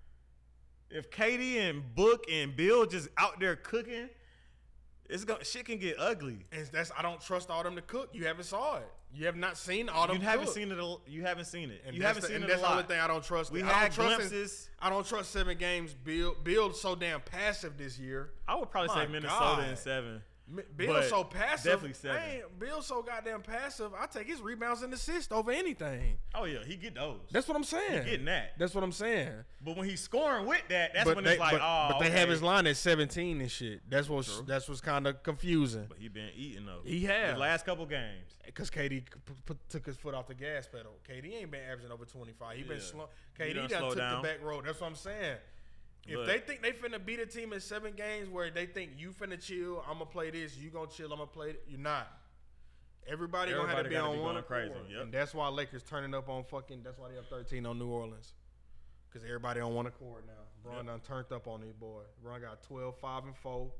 If KD and Book and Bill just out there cooking, shit can get ugly.
And I don't trust all them to cook. You haven't saw it. You have not seen all them.
You haven't seen it. You haven't seen it.
And
You
that's
haven't
the-
seen
and
it
that's
a
the only
lot.
thing I don't trust.
We
I
had
don't trust
glimpses.
I don't trust 7 games. Bill's so damn passive this year.
I would probably
My
say Minnesota
God.
in 7.
Bill's
But
so passive.
definitely 7.
Man, Bill's so goddamn passive. I take his rebounds and assists over anything.
Oh yeah, he get those.
That's what I'm saying.
He getting that.
That's what I'm saying.
But when he's scoring with that, that's
but
when
they,
it's like,
but they have
okay.
his line at 17 and shit. That's what's kind of confusing.
But he been eating though.
He has.
The last couple games.
Because KD took his foot off the gas pedal. KD ain't been averaging over 25. He been
Yeah.
slow.
He
KD
done
done
slowed
took
down.
the back road. That's what I'm saying. If
But-
they think they finna beat a team in 7 games where they think you finna chill, I'm gonna play this, you gonna chill, I'm gonna play it, you're not. Everybody gonna have to be
gotta
on
be
one
going crazy,
accord.
yep.
And that's why Lakers turning up on that's why they up 13 on New Orleans. Because everybody on one accord now. Bron done turned up on these boys. Bron got 12, 5, and 4.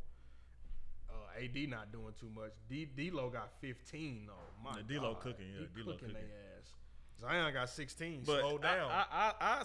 AD not doing too much. D-Lo got 15 though. My
Yeah, D-Lo
God.
cooking, yeah,
He
D-Lo
cooking
cooking.
their ass. Zion got 16.
But
Slow down.
I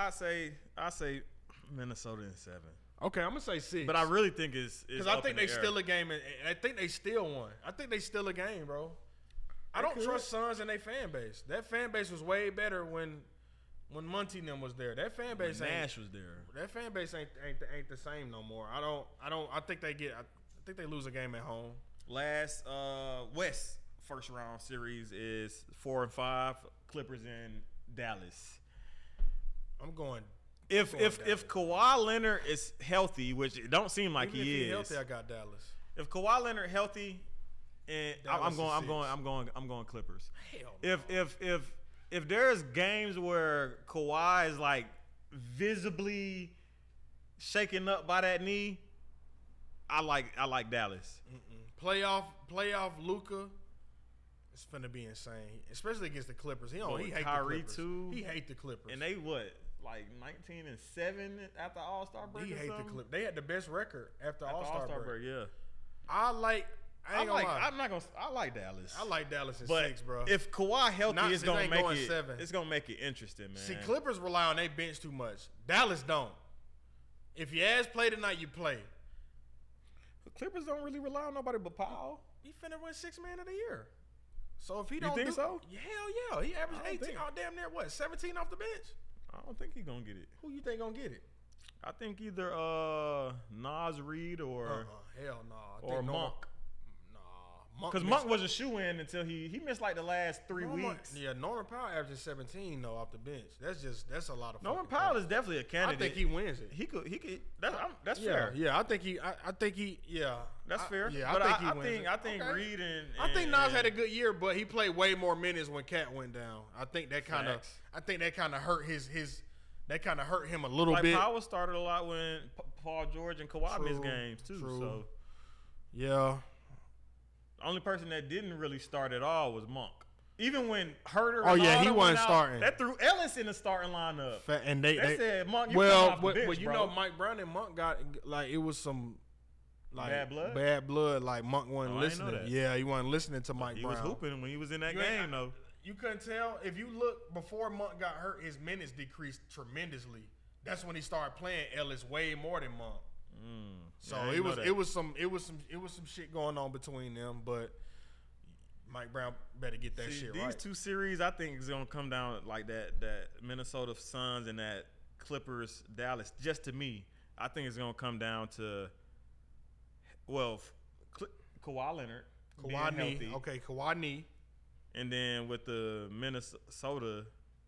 say Minnesota in 7.
Okay, I'm gonna say 6.
But I really think it's
because I think they still a game, and I think they still won. I think they still a game, bro. I don't trust Suns and their fan base. That fan base was way better when Monty and them was there. That fan base
Nash was there.
That fan base ain't the same no more. I think they lose a game at home.
Last West first round series is 4 and 5. Clippers and Dallas.
I'm going.
If
Dallas.
Kawhi Leonard is healthy, which it don't seem like
Even if
he is.
healthy, I got Dallas.
If Kawhi Leonard healthy, and I'm
Dallas
going Clippers.
Hell no.
If there's games where Kawhi is like visibly shaken up by that knee, I like Dallas.
Playoff Luka. It's finna be insane, especially against the Clippers. He hate
Kyrie
the Clippers.
too.
He hate the Clippers.
And they what, like 19-7 after All-Star break?
He
or
hate the
something?
Clippers. They had the best record after All-Star break.
Yeah.
I like Dallas.
I
like Dallas in
But
6, bro.
if Kawhi healthy, it's gonna
ain't
make
going
it
7.
It's gonna make it interesting, man.
See, Clippers rely on their bench too much. Dallas don't. If your ass play tonight, you play.
The Clippers don't really rely on nobody but Powell.
He finna win 6th man of the year. So if he don't
think so?
Hell yeah. He averaged
I don't
18.
think-
Oh, damn near what? 17 off the bench?
I don't think he's gonna get it.
Who you think gonna get it?
I think either Nas Reed or
Hell no.
or Monk.
Monk.
Because Monk was a shoe-in until he missed like the last 3 weeks.
Yeah, Norman Powell averaging 17 though off the bench. That's a lot of.
Norman
fucking
Powell
points.
is definitely a candidate.
I think he wins it.
He could. That's
Yeah,
fair.
yeah. I think he. Yeah,
That's fair.
Yeah,
But
I think he wins it.
I think
Okay.
Reed and
I think Nas had a good year, but he played way more minutes when Cat went down. I think that kind of.
Facts.
I think that kind of hurt his. That kind of hurt him a little
like
bit.
Powell started a lot when Paul George and Kawhi missed games too.
True.
So
Yeah.
the only person that didn't really start at all was Monk. Even when Herter,
Oh,
and
yeah,
all
he
them
wasn't
went out,
starting.
That threw Ellis in the starting lineup.
And
They
they
said Monk, you
well,
come off the bench,
but you
bro.
know Mike Brown and Monk got like it was some like
Bad blood?
Like Monk wasn't
Oh, I didn't know
listening.
that.
Yeah, he wasn't listening to Mike
He
Brown.
was hooping when he was in that
You ain't-
game though.
You couldn't tell if you look before Monk got hurt, his minutes decreased tremendously. That's when he started playing Ellis way more than Monk. So
Yeah, I
it
didn't
was
know
it was some shit going on between them, but Mike Brown better get that shit
These
right.
two series, I think, is gonna come down like that Minnesota Suns and that Clippers Dallas. Just to me, I think it's gonna come down to Kawhi Leonard, being
Kawhi knee,
healthy,
okay, Kawhi knee.
and then with the Minnesota.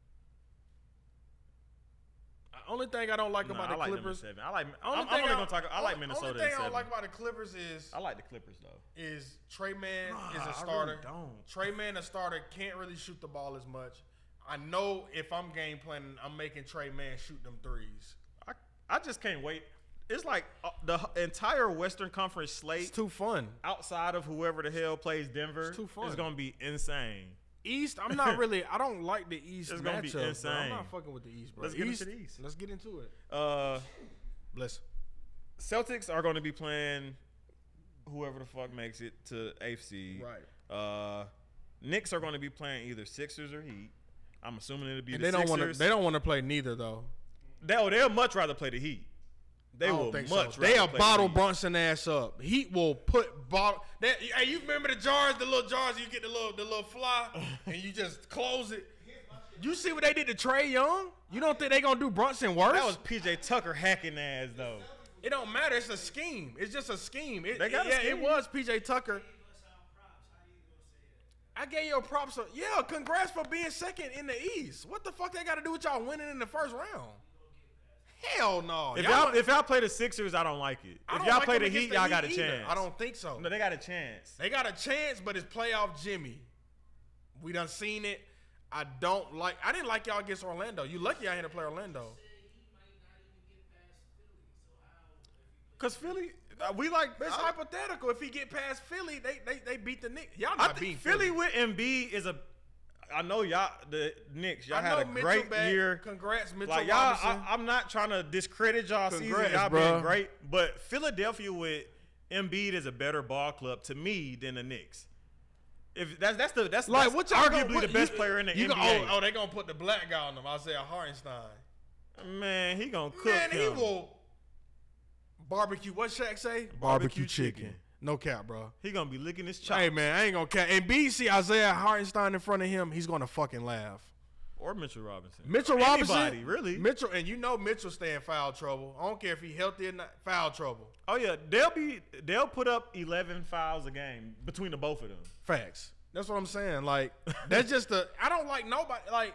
Only thing I don't like about
I
the
like them in
Clippers.
7. I like.
Only
I'm
thing
only gonna talk. I like Minnesota
Only thing
in
I
7.
don't like about the Clippers is
I like the Clippers though.
Trey Man is
I
a starter.
really don't.
Trey Man, a starter, can't really shoot the ball as much. I know if I'm game planning, I'm making Trey Man shoot them threes.
I just can't wait. It's like the entire Western Conference slate
It's too fun.
outside of whoever the hell plays Denver
It's too fun.
is gonna be insane.
East, I'm not really. I don't like the East
It's gonna be
matchup. Bro. I'm
insane.
not fucking with the East, bro.
Let's get into the East.
Let's get into it. Bless.
Celtics are going to be playing whoever the fuck makes it to 8th seed.
Right.
Knicks are going to be playing either Sixers or Heat. I'm assuming it'll be
And
the
they don't want to.
Sixers.
They don't want to play neither though.
They'll much rather play the Heat. They
I
will
don't think
much
so.
rather
They'll
play
bottle
the Heat.
Brunson ass up. Heat will put bottle. Hey, you remember the jars, the little jars? You get the little fly, and you just close it. You see what they did to Trae Young? You don't think they gonna do Brunson worse?
That was PJ Tucker hacking ass though.
It don't matter. It's a scheme. It's just a scheme.
They got a scheme.
It was PJ Tucker. I gave you a props. Yeah, congrats for being second in the East. What the fuck they got to do with y'all winning in the first round? Hell no.
If y'all play the Sixers, I don't like it.
I
If
don't
y'all
like
play
them
the
against
Heat, y'all got a
either.
chance.
I don't think so.
No, they got a chance.
They got a chance, but it's playoff Jimmy. We done seen it. I didn't like y'all against Orlando. You lucky I had to play Orlando.
Cause Philly, we like.
But it's hypothetical. If he get past Philly, they beat the Knicks. Y'all
I
not beating
think Philly with Embiid is a. I know y'all, the Knicks. Y'all
I
had
know
a
Mitchell
great
back.
year.
Congrats, Mitchell
Like y'all,
Robinson.
I'm not trying to discredit y'all season.
Congrats,
Y'all
bruh.
been great, but Philadelphia with Embiid is a better ball club to me than the Knicks. If that's
Like what y'all
arguably the best player in the NBA.
Oh, they gonna put the black guy on them. Isaiah Hartenstein.
Man, he gonna cook
Man,
him.
he will barbecue. What Shaq say?
Barbecue chicken.
No cap, bro.
He gonna be licking his chops.
Hey man, I ain't gonna cap. And B see Isaiah Hartenstein in front of him, he's gonna fucking laugh.
Or Mitchell Robinson.
Mitchell Robinson,
Anybody, really.
Mitchell, and you know Mitchell stay in foul trouble. I don't care if he healthy or not. Foul trouble.
Oh yeah, they'll put up 11 fouls a game between the both of them.
Facts. That's what I'm saying. Like, that's just I don't like nobody. Like,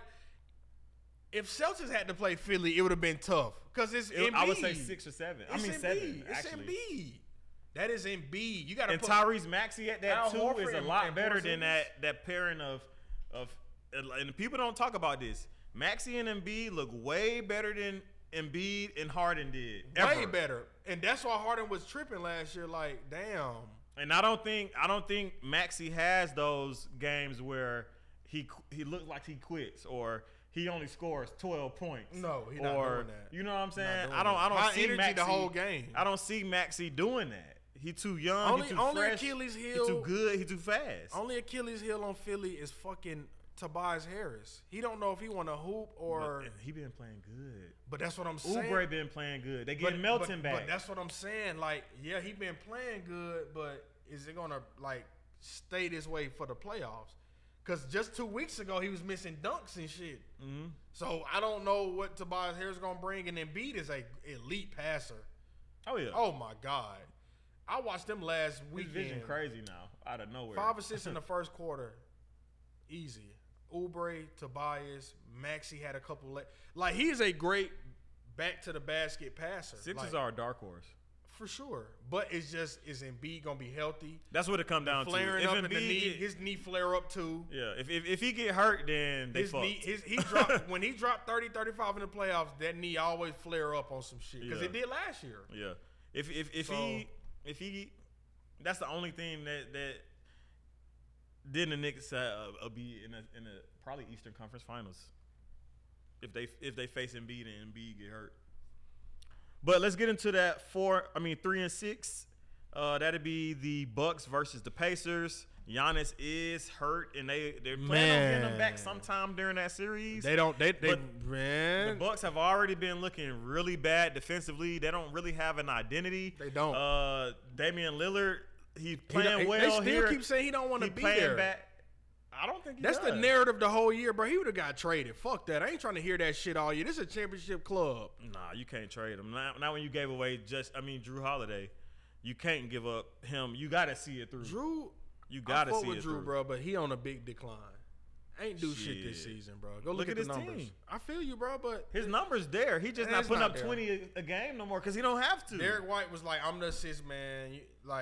if Celtics had to play Philly, it would have been tough. Because it's Embiid.
I would say 6 or 7. I mean, 7, actually.
It's Embiid. That is Embiid. You got to
and
put
Tyrese Maxey at that,
Al
too,
Horford
is a
and
lot better than
Porzingis.
that pairing of and people don't talk about this. Maxey and Embiid look way better than Embiid and Harden did.
Way better. And that's why Harden was tripping last year. Like, damn.
And I don't think Maxey has those games where he looks like he quits or he only scores 12 points.
No, he's not doing that.
You know what I'm saying?
I don't
see
energy
Maxey
the whole game.
I don't see Maxey doing that. He too young.
Only
he too fresh.
Achilles heel.
He too good. He too fast.
Only Achilles heel on Philly is fucking Tobias Harris. He don't know if he want to hoop or.
But he been playing good.
But that's what I'm saying.
Oubre been playing good. They getting Melton back.
But that's what I'm saying. Like, yeah, he been playing good, but is it gonna like stay this way for the playoffs? Because just 2 weeks ago he was missing dunks and shit.
Mm-hmm.
So I don't know what Tobias Harris gonna bring. And Embiid is a elite passer.
Oh yeah.
Oh my God. I watched them last weekend.
His vision crazy now, out of nowhere.
5 assists in the first quarter, easy. Oubre, Tobias, Maxey had a couple. Like he's a great back to the basket passer.
Sixers are a dark horse
for sure, but it's just is Embiid gonna be healthy?
That's what it come down to.
Flaring up in the knee, his knee flare up too.
Yeah, if he get hurt, then they fucked.
He dropped when he dropped 30, 35 in the playoffs. That knee always flare up on some shit because it did last year.
Yeah, if he, that's the only thing that then the Knicks be in a probably Eastern Conference Finals if they face Embiid and Embiid get hurt. But let's get into that 3 and 6. That'd be the Bucks versus the Pacers. Giannis is hurt, and they're planning on getting him back sometime during that series. The Bucks have already been looking really bad defensively. They don't really have an identity.
They don't.
Damian Lillard, he's playing well
they
here.
Still keep saying he don't want to be there.
Back. I don't think
that's the narrative the whole year, bro. He would have got traded. Fuck that. I ain't trying to hear that shit all year. This is a championship club.
Nah, you can't trade him. Not when you gave away Drew Holiday. You can't give up him. You got to see it through.
Drew,
you got to see
with
it
Drew,
through,
bro. But he on a big decline. Ain't do shit this season, bro. Go look at his numbers. Team. I feel you, bro, but
his numbers there. He just not putting up 20 a game no more because he don't have to.
Derek White was like, "I'm the assist man."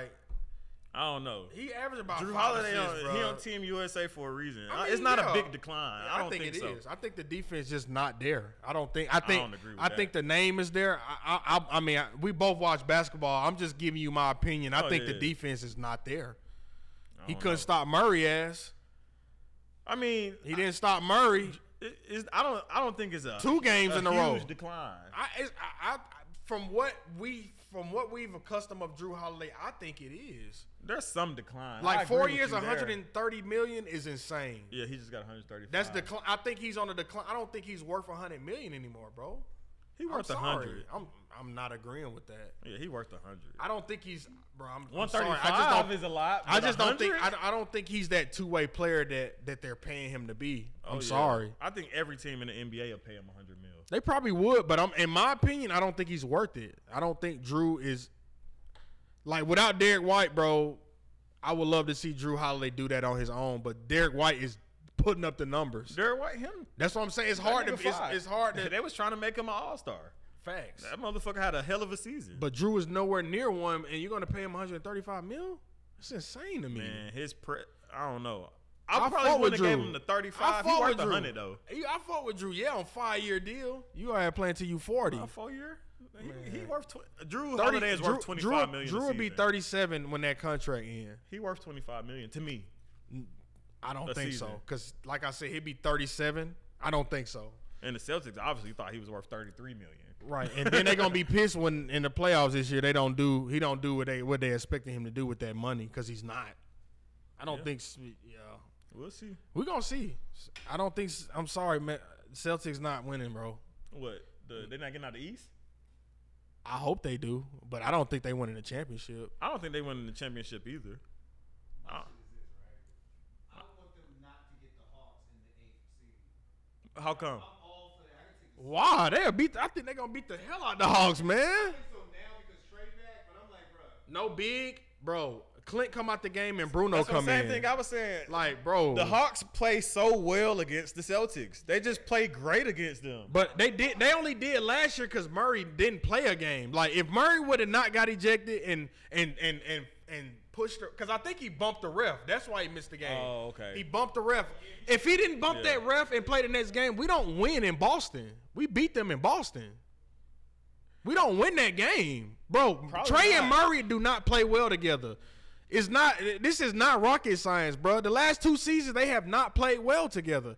I don't know.
He averaged about
Drew
5
Holiday.
assists,
He on Team USA for a reason.
I mean,
it's not a big decline.
Yeah,
I don't think
it
so.
is. I think the defense just not there. I don't agree with
that.
think the name is there. I mean, we both watch basketball. I'm just giving you my opinion. I think the defense is not there. He couldn't stop Murray ass.
I mean,
he didn't stop Murray.
I don't think it's
2 games in a row.
Huge decline.
From what we've accustomed of Drew Holiday, I think it is.
There's some decline.
Like 4 years, $130 million is insane.
Yeah, he just got 135.
That's decline. I think he's on a decline. I don't think he's worth $100 million anymore, bro.
He worth 100.
I'm not agreeing with that.
Yeah, he worth 100.
I don't think he's, bro.
135 is a lot.
I just don't think. I don't think he's that two-way player that they're paying him to be. I'm sorry.
I think every team in the NBA will pay him $100 million.
They probably would, but in my opinion, I don't think he's worth it. I don't think Drew is like without Derek White, bro. I would love to see Drew Holiday do that on his own, but Derek White is putting up the numbers.
Derek White, him.
That's what I'm saying. It's hard to. It's hard to.
They was trying to make him an all-star.
Facts.
That motherfucker had a hell of a season.
But Drew is nowhere near one, and you're gonna pay him $135 million? It's insane to me.
Man, I don't know. I probably wouldn't have gave him the 35. He worth 100 though.
I fought with Drew. Yeah, on 5-year deal. You are playing till you 40.
4 year. He worth Drew Holiday is worth $25 million.
Drew will be 37 when that contract ends.
He worth $25 million to me.
I don't think so. Because like I said, he'd be 37. I don't think so.
And the Celtics obviously thought he was worth $33 million.
Right, and then they're gonna be pissed when in the playoffs this year he don't do what they expecting him to do with that money because he's not. I don't think. Yeah,
we'll see.
We're gonna see. I don't think. I'm sorry, man. Celtics not winning, bro.
What? They're not getting out of the East?
I hope they do, but I don't think they win in the championship.
I don't think they win in the championship either.
I want them not to get the Hawks in the 8th seed.
How come?
Wow, they'll beat. I think they're gonna beat the hell out of the Hawks, man.
I think so now because Trey back, but I'm like, bro.
No big, bro. Clint come out the game and Bruno
That's
come
the same
in.
thing I was saying.
Like, bro,
The Hawks play so well against the Celtics. They just play great against them.
but they only did last year because Murray didn't play a game. Like, if Murray would have not got ejected and pushed her, because I think he bumped the ref. That's why he missed the game.
Oh, okay.
He bumped the ref. If he didn't bump that ref and play the next game, we don't win in Boston. We beat them in Boston. We don't win that game, bro.
Probably
Trey
not.
and Murray do not play well together. It's not. This is not rocket science, bro. The last 2 seasons they have not played well together.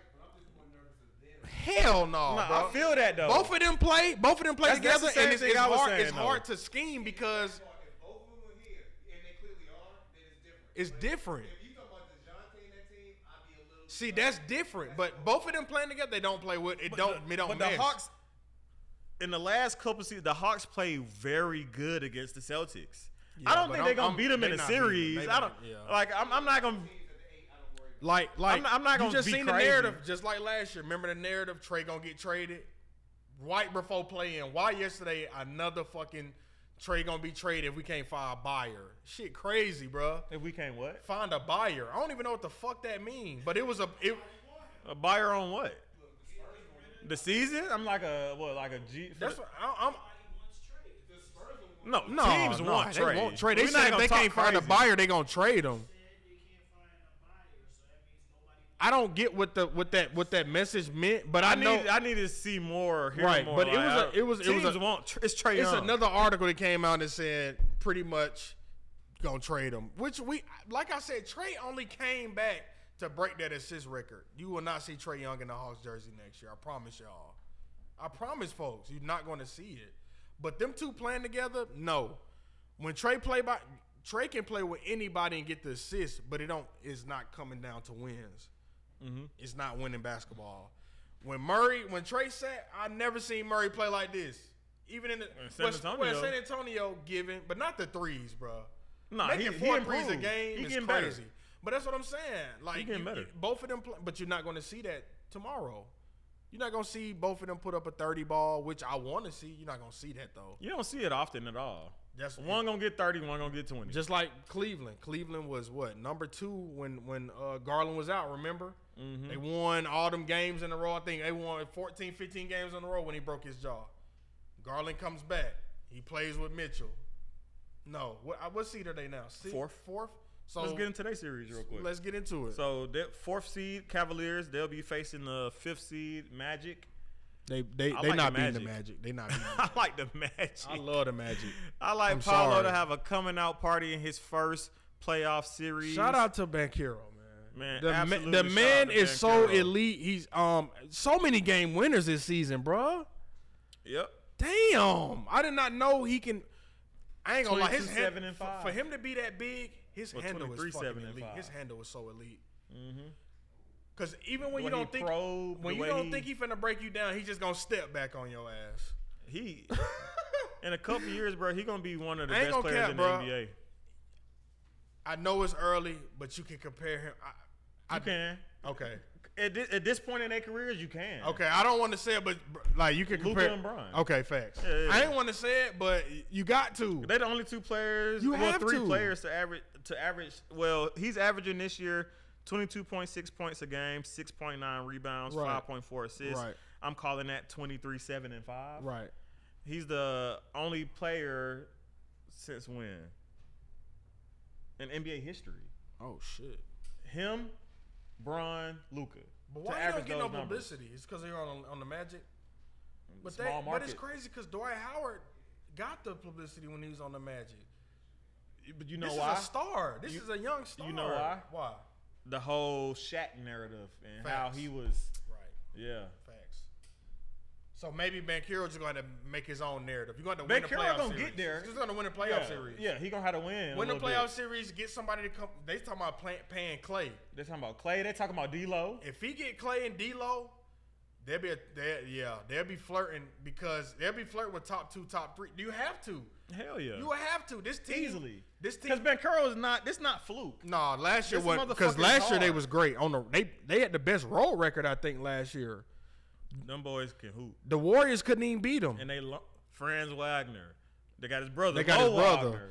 Hell no,
Nah,
bro.
I feel that though.
Both of them play
That's
together,
the same
and it's
thing I was
hard.
saying,
It's
though.
hard to scheme because
If both of them were here, and they clearly are, then it's different.
it's different.
If you talk about DeJounte and that team, I'd be a little.
See, that's different. But both of them playing together, they don't play with it. Don't
But
mesh.
the Hawks, in the last couple seasons, the Hawks play very good against the Celtics.
Yeah,
I don't
but
think they're gonna
I'm-
beat them in
they
a
not beating them.
series.
They
I
not-
don't
yeah.
like. I'm not gonna.
Like
I'm not gonna
you just
be
seen
crazy.
the narrative, just like last year. Remember the narrative? Trey gonna get traded right before playing. Why yesterday? Another fucking Trey gonna be traded if we can't find a buyer. Shit, crazy, bro.
If we can't what?
Find a buyer. I don't even know what the fuck that means. But it was a.
A buyer on what? The season? I'm like a what? Like a G.
That's what I'm.
No,
No,
teams
no,
want
they
trade.
won't trade. They
We're
said
not
if
gonna
they
talk
can't find a
crazy.
buyer, they gonna trade them. I don't get what that message meant, but I know
I need to see more. Hear
Right,
more.
but
like,
it was
teams
a-
want. It's Trey
it's
Young.
another article that came out that said pretty much gonna trade him. Which we, like I said, Trey only came back to break that assist record. You will not see Trey Young in the Hawks jersey next year. I promise y'all. I promise, folks. You're not going to see it. But them two playing together, no. When Trey can play with anybody and get the assist, but it's not coming down to wins.
Mm-hmm.
It's not winning basketball. When Trey sat, I never seen Murray play like this. Even in the
San Antonio.
San Antonio giving, but not the threes, bro.
Nah,
Making
he
4 threes a
improved.
game
He
is
getting
crazy.
better.
But that's what I'm saying. Like
He getting better.
both of them play, but you're not going to see that tomorrow. You're not going to see both of them put up a 30 ball, which I want to see. You're not going to see that though.
You don't see it often at all.
That's
One gonna get 30, one gonna get 20.
just like Cleveland. Cleveland was what, number 2 when Garland was out, remember?
Mm-hmm.
They won all them games in a row. I think they won 14, 15 games in a row when he broke his jaw. Garland comes back. He plays with Mitchell. No. What seed are they now?
Fourth.
So
Let's get into today's series real quick.
Let's get into it.
So that 4th seed Cavaliers, they'll be facing the 5th seed Magic.
They
like
not
the
beating the
Magic.
Magic. They not beating
I like the Magic.
I love the Magic.
I like
I'm
Paolo
sorry.
to have a coming out party in his first playoff series.
Shout out to Banchero,
Man,
man.
absolutely
The
shout
man
out to
is so
Banchero.
elite. He's so many game winners this season, bro.
Yep.
Damn, I did not know he can. I ain't gonna lie.
22, 7, and 5.
For him to be that big, his
Well,
handle is
23,
fucking
7, and
elite.
5.
His handle is so elite.
Mm-hmm.
Cause even when
The
you
way
don't
he
think
probed,
when
the
you
way
don't
he-
think he finna break you down, he just gonna step back on your ass.
He in a couple years, bro, he gonna be one of the
I ain't
best
gonna
players
cap,
in
bro.
the NBA.
I know it's early, but you can compare him.
You can.
Okay.
At this point in their careers, you can.
Okay, I don't want to say it, but like you can
Luka
compare.
and Bron.
Okay, facts.
Yeah, yeah.
I ain't want to say it, but you got to.
They're the only 2 players.
You
well,
have
3
to.
players to average. Well, he's averaging this year 22.6 points a game, 6.9 rebounds,
Right.
5.4 assists.
Right.
I'm calling that 23, 7, and 5.
Right.
He's the only player since when? In NBA history.
Oh shit.
Him, Bron, Luka.
But
to
why you
average
don't get no
those numbers.
publicity? It's because they're on the Magic. But
Small
but it's
market.
crazy because Dwight Howard got the publicity when he was on the Magic.
But you know
This
why?
is a star. This is a young star.
you know why?
Why?
The whole Shaq narrative and how
Facts.
he was.
Right.
Yeah.
Facts. So maybe Banchero just going to make his own narrative. You're going to win the
Banchero
playoff
gonna
series.
get there.
He's just going to win a playoff
yeah.
series.
Yeah, he gonna have to win.
Win the
a little
playoff
bit.
series, get somebody to come. They talking about paying Clay.
They talking about Clay. They talking about D'Lo.
If he get Clay and D'Lo, they'll be flirting because they'll be flirting with top 2, top 3. Do you have to?
Hell yeah.
You will have to. This team
Easily.
This
Because
team.
Banchero is not. This not fluke.
No, last year
This
was because
motherfucker
last
is
year they
hard.
was great on the. They had the best road record I think last year.
Them boys can hoop.
The Warriors couldn't even beat them.
And they Franz Wagner. They got his brother.
They got
Mo
his brother.
Wagner.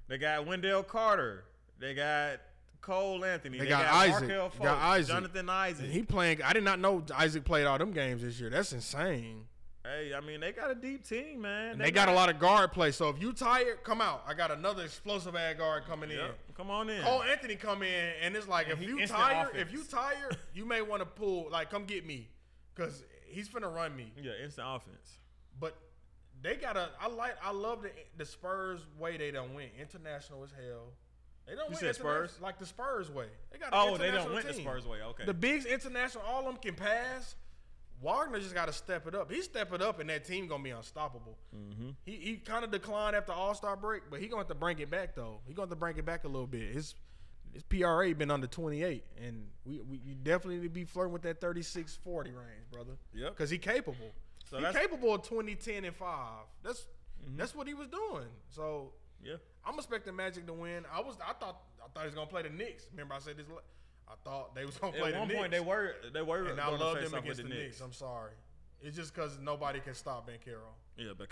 They got Wendell Carter. They got Cole Anthony.
They got Isaac.
Markelle
Got
Fultz,
Isaac.
Jonathan Isaac.
And he playing. I did not know Isaac played all them games this year. That's insane.
Hey, I mean, they got a deep team, man.
And they got a lot of guard play. So if you tired, come out. I got another explosive ass guard coming in.
Come on in.
Cole Anthony come in, and it's like
And
if
he
you
instant
tired,
offense.
you may want to pull like come get me, cause he's finna run me.
Yeah, instant offense.
But they got I love the Spurs way they done went international as hell. They don't
You
win
said Spurs?
like the Spurs way. They got
Oh,
an
they
international
don't win the
team.
Spurs way. Okay.
The bigs international, all of them can pass. Wagner just got to step it up. He step it up, and that team gonna be unstoppable.
Mm-hmm.
He kind of declined after All-Star break, but he going to have to bring it back though. He going to have to bring it back a little bit. His PRA been under 28, and we definitely need to be flirting with that 36-40 range, brother.
Yep.
Because he capable.
So
He
that's
capable of 20, 10, and 5. That's what he was doing. So
yeah.
I'm expecting Magic to win. I thought he was gonna play the Knicks. Remember I said this. I thought they was gonna play
At
the
one
Knicks.
point they were
and I
going to
love
face
them
off with
against the Knicks. I'm sorry. It's just because nobody can stop Ben Carroll.
Yeah, but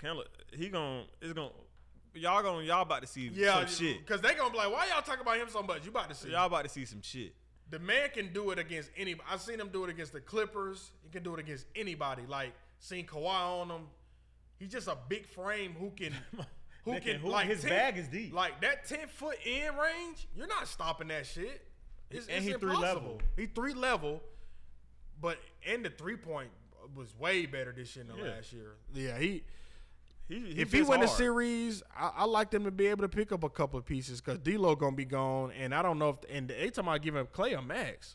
y'all about to see some shit.
Because they gonna be like, why y'all talking about him so much? You about to see.
Y'all about to see some shit.
The man can do it against anybody. I've seen him do it against the Clippers. He can do it against anybody. Like seen Kawhi on him. He's just a big frame who can
his bag is deep.
Like that 10-foot in range, you're not stopping that shit. It's
he
impossible.
3-level.
He 3-level, but and the 3-point was way better this year than last year. Yeah, if he win the series, I like them to be able to pick up a couple of pieces because D'Lo gonna be gone, and I don't know if and they talking about giving Clay a max.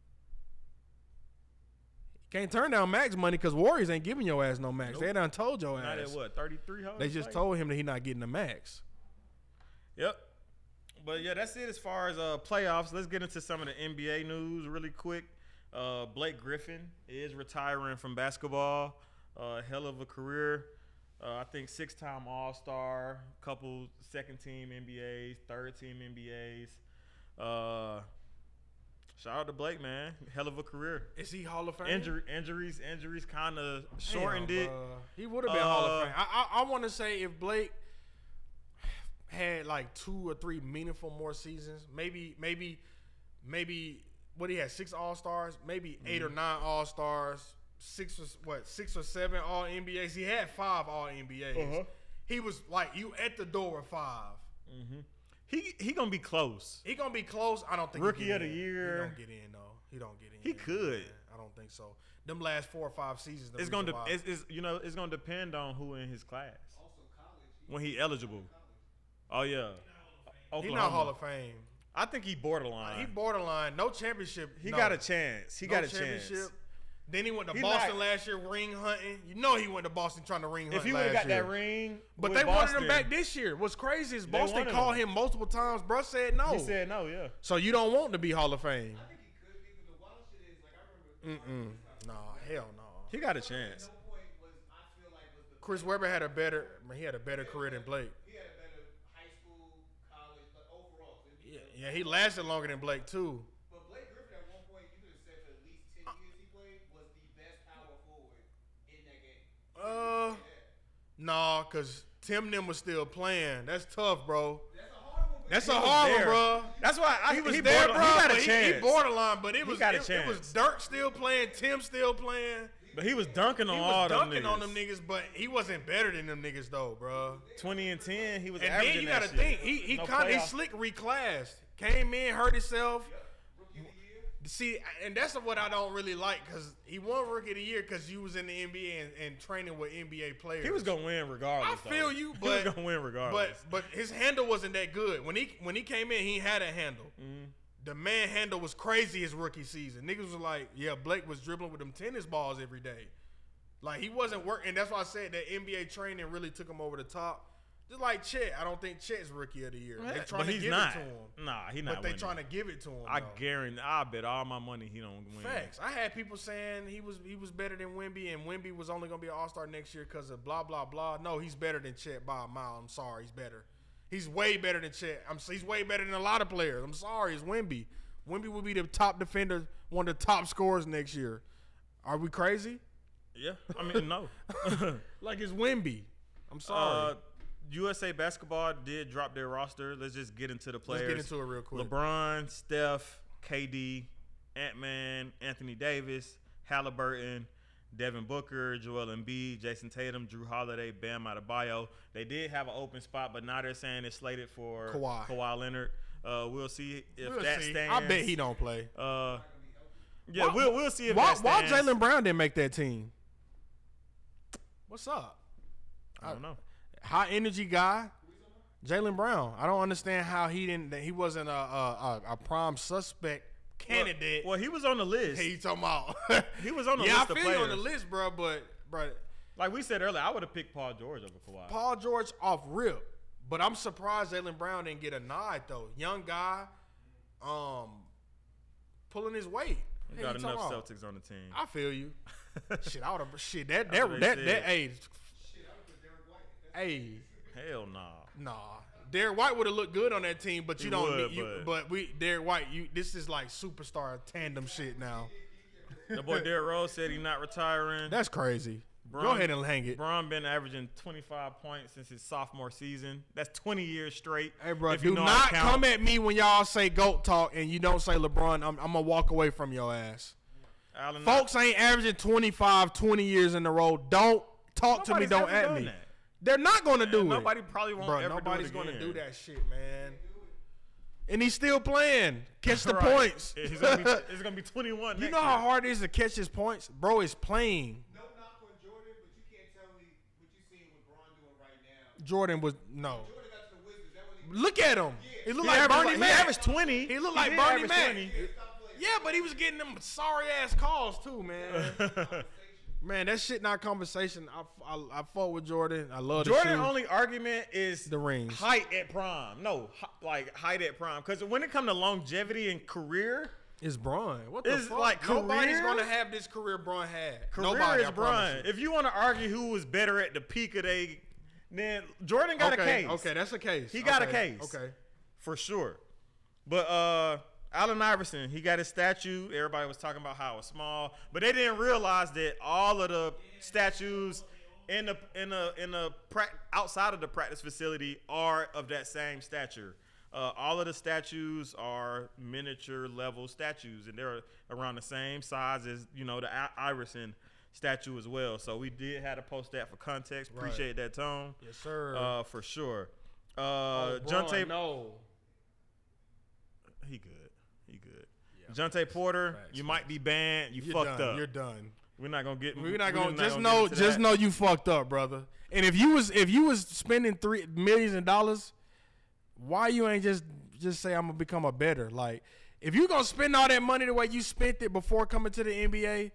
Can't turn down max money because Warriors ain't giving your ass no max.
Nope.
They done told your
Not
ass.
at what, 33 hoes?
They just told him that he not getting the max.
Yep. But yeah, that's it as far as playoffs. Let's get into some of the NBA news really quick. Blake Griffin is retiring from basketball. Hell of a career. I think 6-time All-Star, couple second-team NBAs, third-team NBAs. Shout out to Blake, man. Hell of a career.
Is he Hall of Fame?
Injuries kind of shortened it.
He would have been Hall of Fame. I want to say if Blake had like 2 or 3 meaningful more seasons, maybe what he had 6 All-Stars, maybe 8 or 9 All-Stars, 6 or 7 All NBAs. He had 5 All NBAs. He was like you at the door with 5.
He gonna be close.
He gonna be close. I don't think
Rookie of the year.
He don't get in though. He don't get in.
He could.
Man. I don't think so. Them last 4 or 5 seasons.
It's gonna it's gonna depend on who in his class
Also, college.
when he eligible. Oh yeah,
He not Hall of Fame.
I think he borderline.
He borderline. No championship.
He got a chance. He got a
championship.
chance.
Then he went to
He
Boston
not-
last year ring hunting. You know he went to Boston trying to ring hunt
If he
last
would have got
year.
that ring,
But
with
they wanted
Boston,
him back this year. What's crazy is
They
Boston
wanted
called
him.
him multiple times. Bruh said no.
He said no. Yeah.
So you don't want to be Hall of Fame.
I think he could be, but the wild shit is, like, I remember.
No, hell no.
He got a chance.
No point was, I feel like, was the.
Chris Webber had a better career than Blake.
He had a better high school, college, but overall. So
Yeah, he lasted longer than Blake too.
But Blake Griffin, at one point, you could have said for at least 10 years he played, was the best power forward in that game.
Nah, cause Tim Nim was still playing. That's tough, bro.
That's a hard one.
That's
He
a
was
hard one,
there.
bro.
That's why
He was there, bro.
He got a
but
chance.
He borderline, but it was
got a
it was
chance.
Dirk still playing, Tim still playing.
But he was dunking on
He
all
was
them
dunking
niggas.
on them niggas, but he wasn't better than them niggas though, bro.
20 and 10, he was
And
averaging
then you
that
gotta
shit.
think he
No
kind of
playoff.
slick reclassed, came in, hurt himself.
Rookie of the year.
See, and that's what I don't really like because he won Rookie of the Year because you was in the NBA and training with NBA players.
He was gonna win regardless.
I feel
though.
you,
he
but-
was gonna win regardless.
But his handle wasn't that good. When he came in, he had a handle. The man handle was crazy his rookie season. Niggas was like, yeah, Blake was dribbling with them tennis balls every day. Like he wasn't working. That's why I said that NBA training really took him over the top. Just like Chet, I don't think Chet's Rookie of the Year. They're trying
but
to
he's
give
not.
it to him.
Nah, he not.
But they
winning.
trying to give it to him.
I
though.
guarantee. I bet all my money he don't win.
Facts. I had people saying he was better than Wemby, and Wemby was only gonna be an All-Star next year because of blah blah blah. No, he's better than Chet by a mile. I'm sorry, he's better. He's way better than Chet. He's way better than a lot of players. I'm sorry, it's Wemby. Wemby will be the top defender, one of the top scorers next year. Are we crazy?
Yeah, I mean no.
Like it's Wemby. I'm sorry.
USA Basketball did drop their roster. Let's just get into the players.
Let's get into it real quick.
LeBron, Steph, KD, Ant-Man, Anthony Davis, Halliburton, Devin Booker, Joel Embiid, Jason Tatum, Drew Holiday, Bam Adebayo. They did have an open spot, but now they're saying it's slated for Kawhi Leonard. We'll see if that stands.
I bet he don't play.
Yeah,
Why-
we'll see if
Why
that stands.
Jaylen Brown didn't make that team? What's up?
I don't know.
High energy guy, Jaylen Brown. I don't understand how he didn't. He wasn't a prime suspect candidate.
Well, he was on the list.
He talking about.
He was on the
yeah,
list
I
of
feel
players.
you on the list, bro. But
Like we said earlier, I would have picked Paul George over Kawhi.
Paul George off rip. But I'm surprised Jaylen Brown didn't get a nod though. Young guy, pulling his weight.
We
Hey,
got
you
enough
talking about?
Celtics on the team.
I feel you. Shit, I would have. Shit, that
That's what they said.
hey,
Shit, I would put Derek White.
hey,
Hell nah.
nah. Derek White would have looked good on that team, but you
He
don't.
would,
need, but Derek White, this is like superstar tandem shit now.
The boy Derrick Rose said he's not retiring.
That's crazy. Go
Bron-
ahead and hang it.
Bron been averaging 25 points since his sophomore season. That's 20 years straight.
Hey, bro,
if you
do
know how
not
to count.
come at me when y'all say GOAT talk and you don't say LeBron. I'm gonna walk away from your ass.
Allen,
Folks ain't averaging 25, 20 years in a row. Don't talk to me.
nobody's
Don't
ever
at
done
me.
that.
They're not going to do it.
Nobody probably won't
Bro,
ever
nobody's
do it
gonna
again.
do that shit, man. And he's still playing. Catch the
Right.
points.
It's gonna be 21.
You
next
know how
year.
hard it is to catch his points? Bro is playing.
No knock on Jordan, but you can't tell me what you seeing with Bron doing right now.
Jordan was no.
Jordan got to the Wizards. That was
Look at him. He look
He
like
averaged,
Bernie
he
Mac.
averaged 20.
He look like
did
Bernie
average
Mac.
20.
Yeah, but he was getting them sorry ass calls too, man. Man, that shit not conversation. I fought with Jordan. I love the
Jordan's
shoe.
only argument is
The rings.
height at prime. No, like height at prime. Because when it comes to longevity and career,
It's Bron. What the
It's
fuck?
like
Nobody's
career?
gonna have this career Bron had.
career
Nobody,
is
I promise
Bron.
you.
If you want to argue who was better at the peak of they, then Jordan got a case.
Okay, that's a case.
He got a
Okay,
case.
Okay.
For sure. But Allen Iverson, he got his statue. Everybody was talking about how it was small, but they didn't realize that all of the statues outside of the practice facility are of that same stature. All of the statues are miniature level statues, and they're around the same size as the Iverson statue as well. So we did have to post that for context.
Right.
Appreciate that, Tone.
Yes, sir.
For sure.
Bron,
Jonte,
no.
he good. Jonte Porter,
Facts,
you might be banned. You
You're
fucked
done.
up.
You're done.
We're not gonna get.
We're not
we're
gonna just
gonna
know.
get into
Just
that.
know you fucked up, brother. And if you was spending $3 million, why you ain't just say I'm gonna become a better? Like, if you gonna spend all that money the way you spent it before coming to the NBA,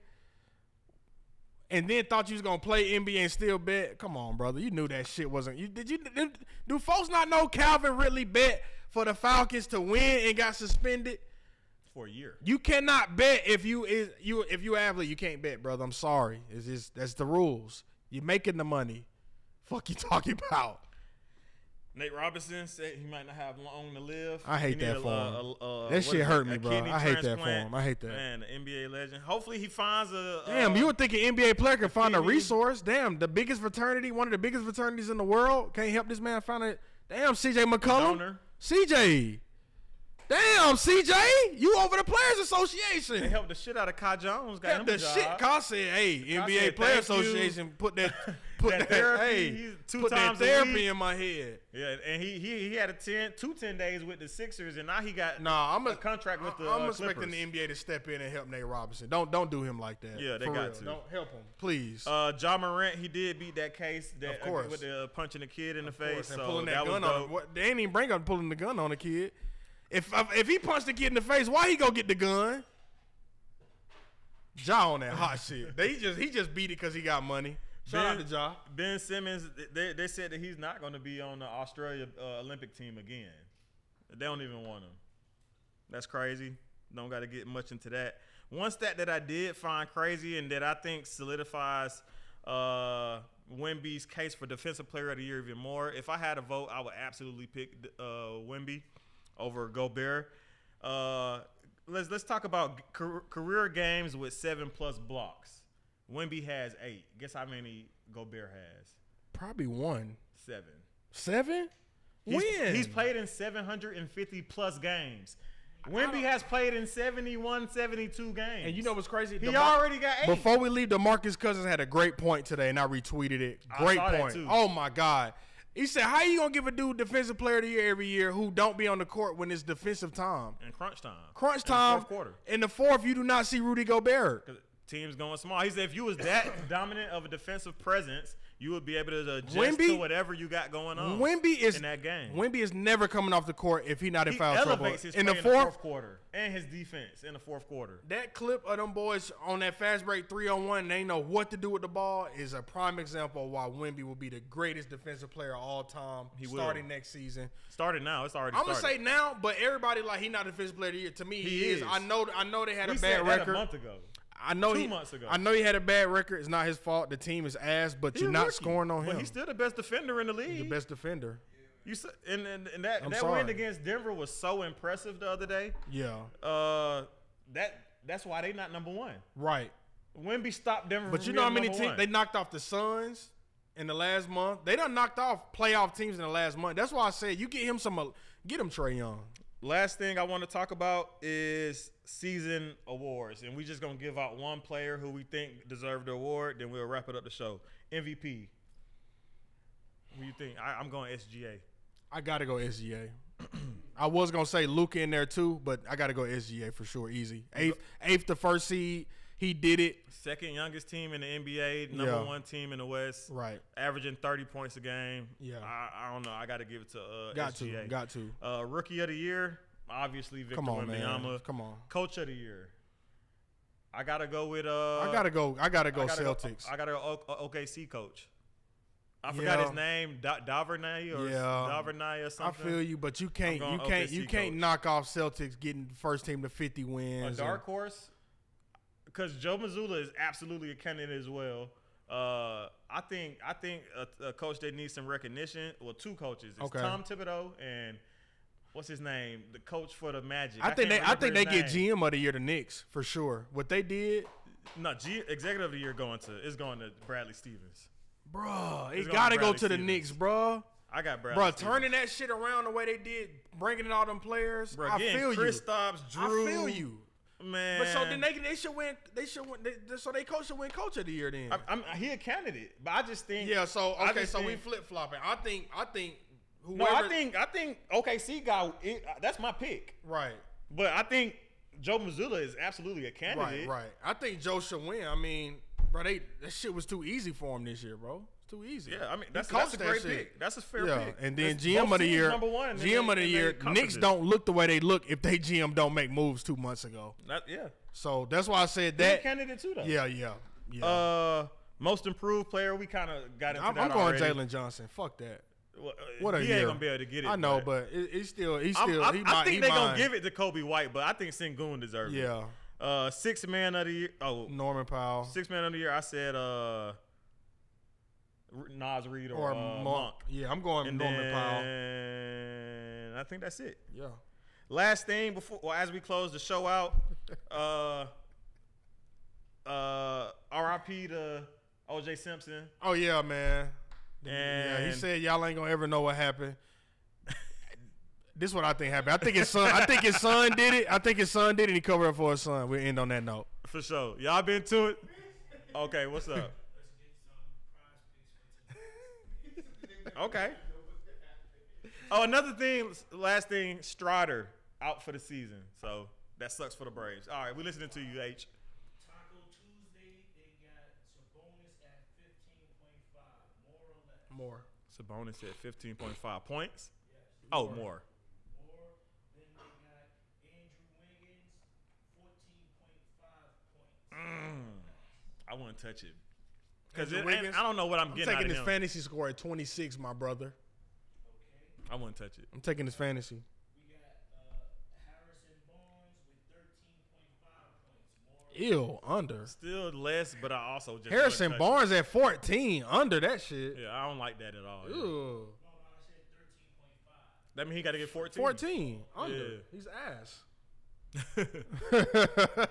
and then thought you was gonna play NBA and still bet, come on, brother. You knew that shit wasn't. Do folks not know Calvin Ridley bet for the Falcons to win and got suspended?
for a year.
You cannot bet if you athlete. You can't bet, brother. I'm sorry. It's just that's the rules. You're making the money. Fuck you talking about?
Nate Robinson said he might not have long to live.
I hate
He
that
need
for him.
That
That shit hurt me, bro.
kidney
I hate that for
transplant.
him. I hate that.
Man, the NBA legend. Hopefully he finds a.
Damn, you would think an NBA player could find a
kidney.
resource. Damn, the biggest fraternity, one of the biggest fraternities in the world, can't help this man find it. Damn, CJ McCollum.
donor.
CJ. Damn, CJ, you over the Players
They
Association.
helped the shit out of Kai Jones. Got
Help
him
the
a job.
shit. Kai said, "Hey, NBA
said,
Players
"Thank you."
Association, put that
That therapy,
hey,
he's two
put that
times a
therapy
week.
in my head."
Yeah, and he had 10 days with the Sixers, and now he got
Nah, I'm
a contract with the
I'm expecting
Clippers.
the NBA to step in and help Nate Robinson. Don't do him like that.
Yeah, they
For
got
real.
to.
Don't help him, please.
Ja Morant, he did beat that case that
Of course.
with the punching the kid in the
Of course,
face.
and
So
pulling
that
that
was
gun on
dope.
him. What, they ain't even bring up pulling the gun on the kid. If he punched the kid in the face, why he go get the gun? Ja on that hot shit. He just beat it because he got money. Shout out to Ja.
Ben Simmons, they said that he's not going to be on the Australia Olympic team again. They don't even want him. That's crazy. Don't got to get much into that. One stat that I did find crazy and that I think solidifies Wemby's case for Defensive Player of the Year even more. If I had a vote, I would absolutely pick Wemby over Gobert. Let's talk about career games with 7+ blocks. Wemby has 8. Guess how many Gobert has?
Probably one.
7.
7?
He's played in 750 plus games. Wemby has played in 71, 72 games.
And you know what's crazy?
He already got 8.
Before we leave, DeMarcus Cousins had a great point today, and I retweeted it. Great
saw that
point.
too.
Oh, my God. He said, how you going to give a dude defensive player of the year every year who don't be on the court when it's defensive time?
In crunch time.
Crunch
In the
time.
fourth quarter.
In the fourth, you do not see Rudy Gobert.
'Cause teams going small. He said if you was that dominant of a defensive presence, you would be able to adjust to whatever you got going on
Wemby is
in that game.
Wemby is never coming off the court if he's not in
He
foul trouble.
elevates his
In
play
the
in the fourth
fourth,
quarter and his defense in the fourth quarter.
that clip of them boys on that fast break 3-on-1, and they know what to do with the ball, is a prime example of why Wemby will be the greatest defensive player of all time starting next season.
Started now. It's already
I'm going to
started.
say now, but everybody like he not the defensive player of the year. To me, he is. I know they had
We
a
said
bad
that
record.
a month ago.
I know
2 months ago.
I know he had a bad record. It's not his fault. The team is ass, but
He's
you're
a
not
rookie,
scoring on him.
But he's still the best defender in the league.
He's the best defender.
You said, and that
sorry.
win against Denver was so impressive the other day.
Yeah.
That's why they not number one.
Right.
Wemby stopped Denver.
But
from
you know how
being
many
number
teams
one.
they knocked off the Suns in the last month? They done knocked off playoff teams in the last month. That's why I said you get him Trae Young.
Last thing I want to talk about is season awards, and we just gonna give out one player who we think deserved the award. Then we'll wrap it up the show. MVP. Who you think? I'm going SGA.
I gotta go SGA. I was gonna say Luka in there too, but I gotta go SGA for sure. Easy. Eighth the first seed. He did it.
Second youngest team in the NBA, number one team in the West.
Right.
Averaging 30 points a game.
Yeah.
I don't know. I got to give it to
Got
SGA.
to.
Rookie of the year, obviously Victor
Come on,
Wembanyama.
man. Come on.
Coach of the year. I gotta go with
I gotta go Celtics.
I gotta go OKC coach. I forgot his name, Duvernay or Duvernay or
I
something.
feel you, but you can't
OKC
can't
coach.
knock off Celtics getting the first team to 50
A
wins.
dark horse, because Joe Mazzulla is absolutely a candidate as well. I think a coach that needs some recognition. Well, two coaches. It's Tom Thibodeau and what's his name, the coach for the Magic.
I think they get GM of the year, the Knicks for sure. What they did,
no, executive of the year going to Bradley Stevens.
bro, it
It's going
gotta
to
go
Bradley
to the
Stevens.
Knicks, bro.
I got Bradley.
Bro,
Stevens.
turning that shit around the way they did, bringing in all them players.
Bro,
I
getting
feel you.
Kristaps, Drew.
I feel you.
Man.
But so then they should win. So they coach should win coach of the year then.
He a candidate, but I just think.
Yeah. So
I
okay.
just
So we
think-
flip flopping. I think whoever.
No, I think OKC got it, that's my pick.
Right.
But I think Joe Mazzulla is absolutely a candidate.
Right. I think Joe should win. I mean, bro, that shit was too easy for him this year, bro. It's too easy.
Yeah, I mean
He
that's
coached
a
that
great
shit.
pick. That's a fair
Yeah,
pick.
and then
That's
GM
both
of the
teams
year,
number one, and
GM of the
they
year.
conferences.
Knicks don't look the way they look if they GM don't make moves 2 months ago.
Yeah.
So that's why I said
He's a
that.
candidate too, though.
Yeah.
Most improved player. We kind of got into
I'm
that
going
already.
Jalen Johnson. Fuck that.
Well,
What a
he
year.
ain't gonna be able to get it.
I know, but he's still.
I
He
think
might,
they're gonna give it to Kobe White, but I think Sengun deserves it.
Yeah.
Sixth man of the year. Oh,
Norman Powell.
sixth man of the year. I said Nas Reed or Monk.
Yeah, I'm going
And
Norman Powell.
then I think that's it.
Yeah.
Last thing as we close the show out, RIP to OJ Simpson.
Oh yeah, man.
And
Yeah, he said y'all ain't gonna ever know what happened. This is what I think happened. I think his son did it. And he covered up for his son. We'll end on that note.
For sure. Y'all been to it? Okay, what's up? Okay. Oh, another thing, last thing, Strider out for the season. So that sucks for the Braves. All right, we listening to you, H.
Taco Tuesday, they got Sabonis at 15.5, more or less.
More.
Sabonis at 15.5 points.
Yes.
Oh, more.
More. Then they got Andrew Wiggins, 14.5 points.
I wouldn't touch it. Because
Andrew Wiggins?
I don't know what I'm
I'm
getting out
taking
of
his
him.
fantasy score at 26, my brother.
Okay.
I wouldn't touch it.
I'm taking his fantasy.
We got Harrison Barnes with 13.5 points. More.
Ew, under.
Still less, but I also just
Harrison
wouldn't touch
Barnes at 14, under that shit.
it. Yeah, I don't like that at all. Yeah.
Ew.
No, I said 13.5.
That means he got to get 14.
14, under.
Yeah.
He's ass.
We got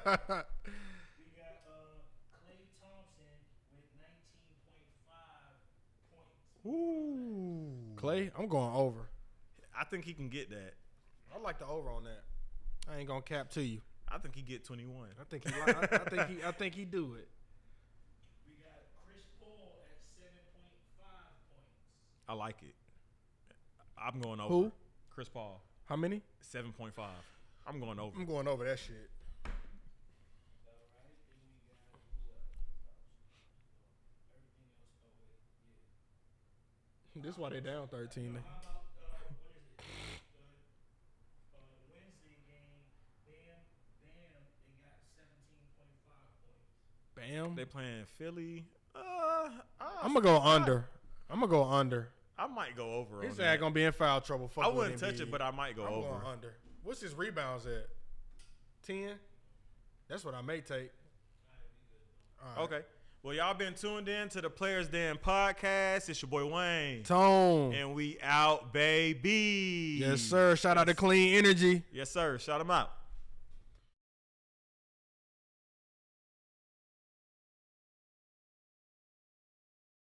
Klay Thompson with 19.5 points.
Ooh.
Clay, I'm going over.
I think he can get that.
I like the over on that. I ain't gonna cap to you.
I think he get 21.
I think he. I think he do it.
We got Chris Paul at 7.5 points.
I like it. I'm going over.
Who?
Chris Paul.
How many?
7.5. I'm going over.
I'm going over that shit.
All right. Then we got who else? Everything else. Oh wait, yeah.
This is why they down 13.
How about what is it? The Wednesday game, Bam, they got 17.5 points.
Bam.
They playing Philly.
I'm gonna go under.
I might go over
His
on
ass
that.
gonna be in foul trouble.
I wouldn't touch it, but I might go
I'm
over.
going under. What's his rebounds at? 10. That's what I may take. All right.
Okay. Well, y'all been tuned in to the Players Den podcast. It's your boy Wayne.
Tone.
And we out, baby.
Yes, sir. Shout out to Clean Energy.
Yes, sir. Shout them out.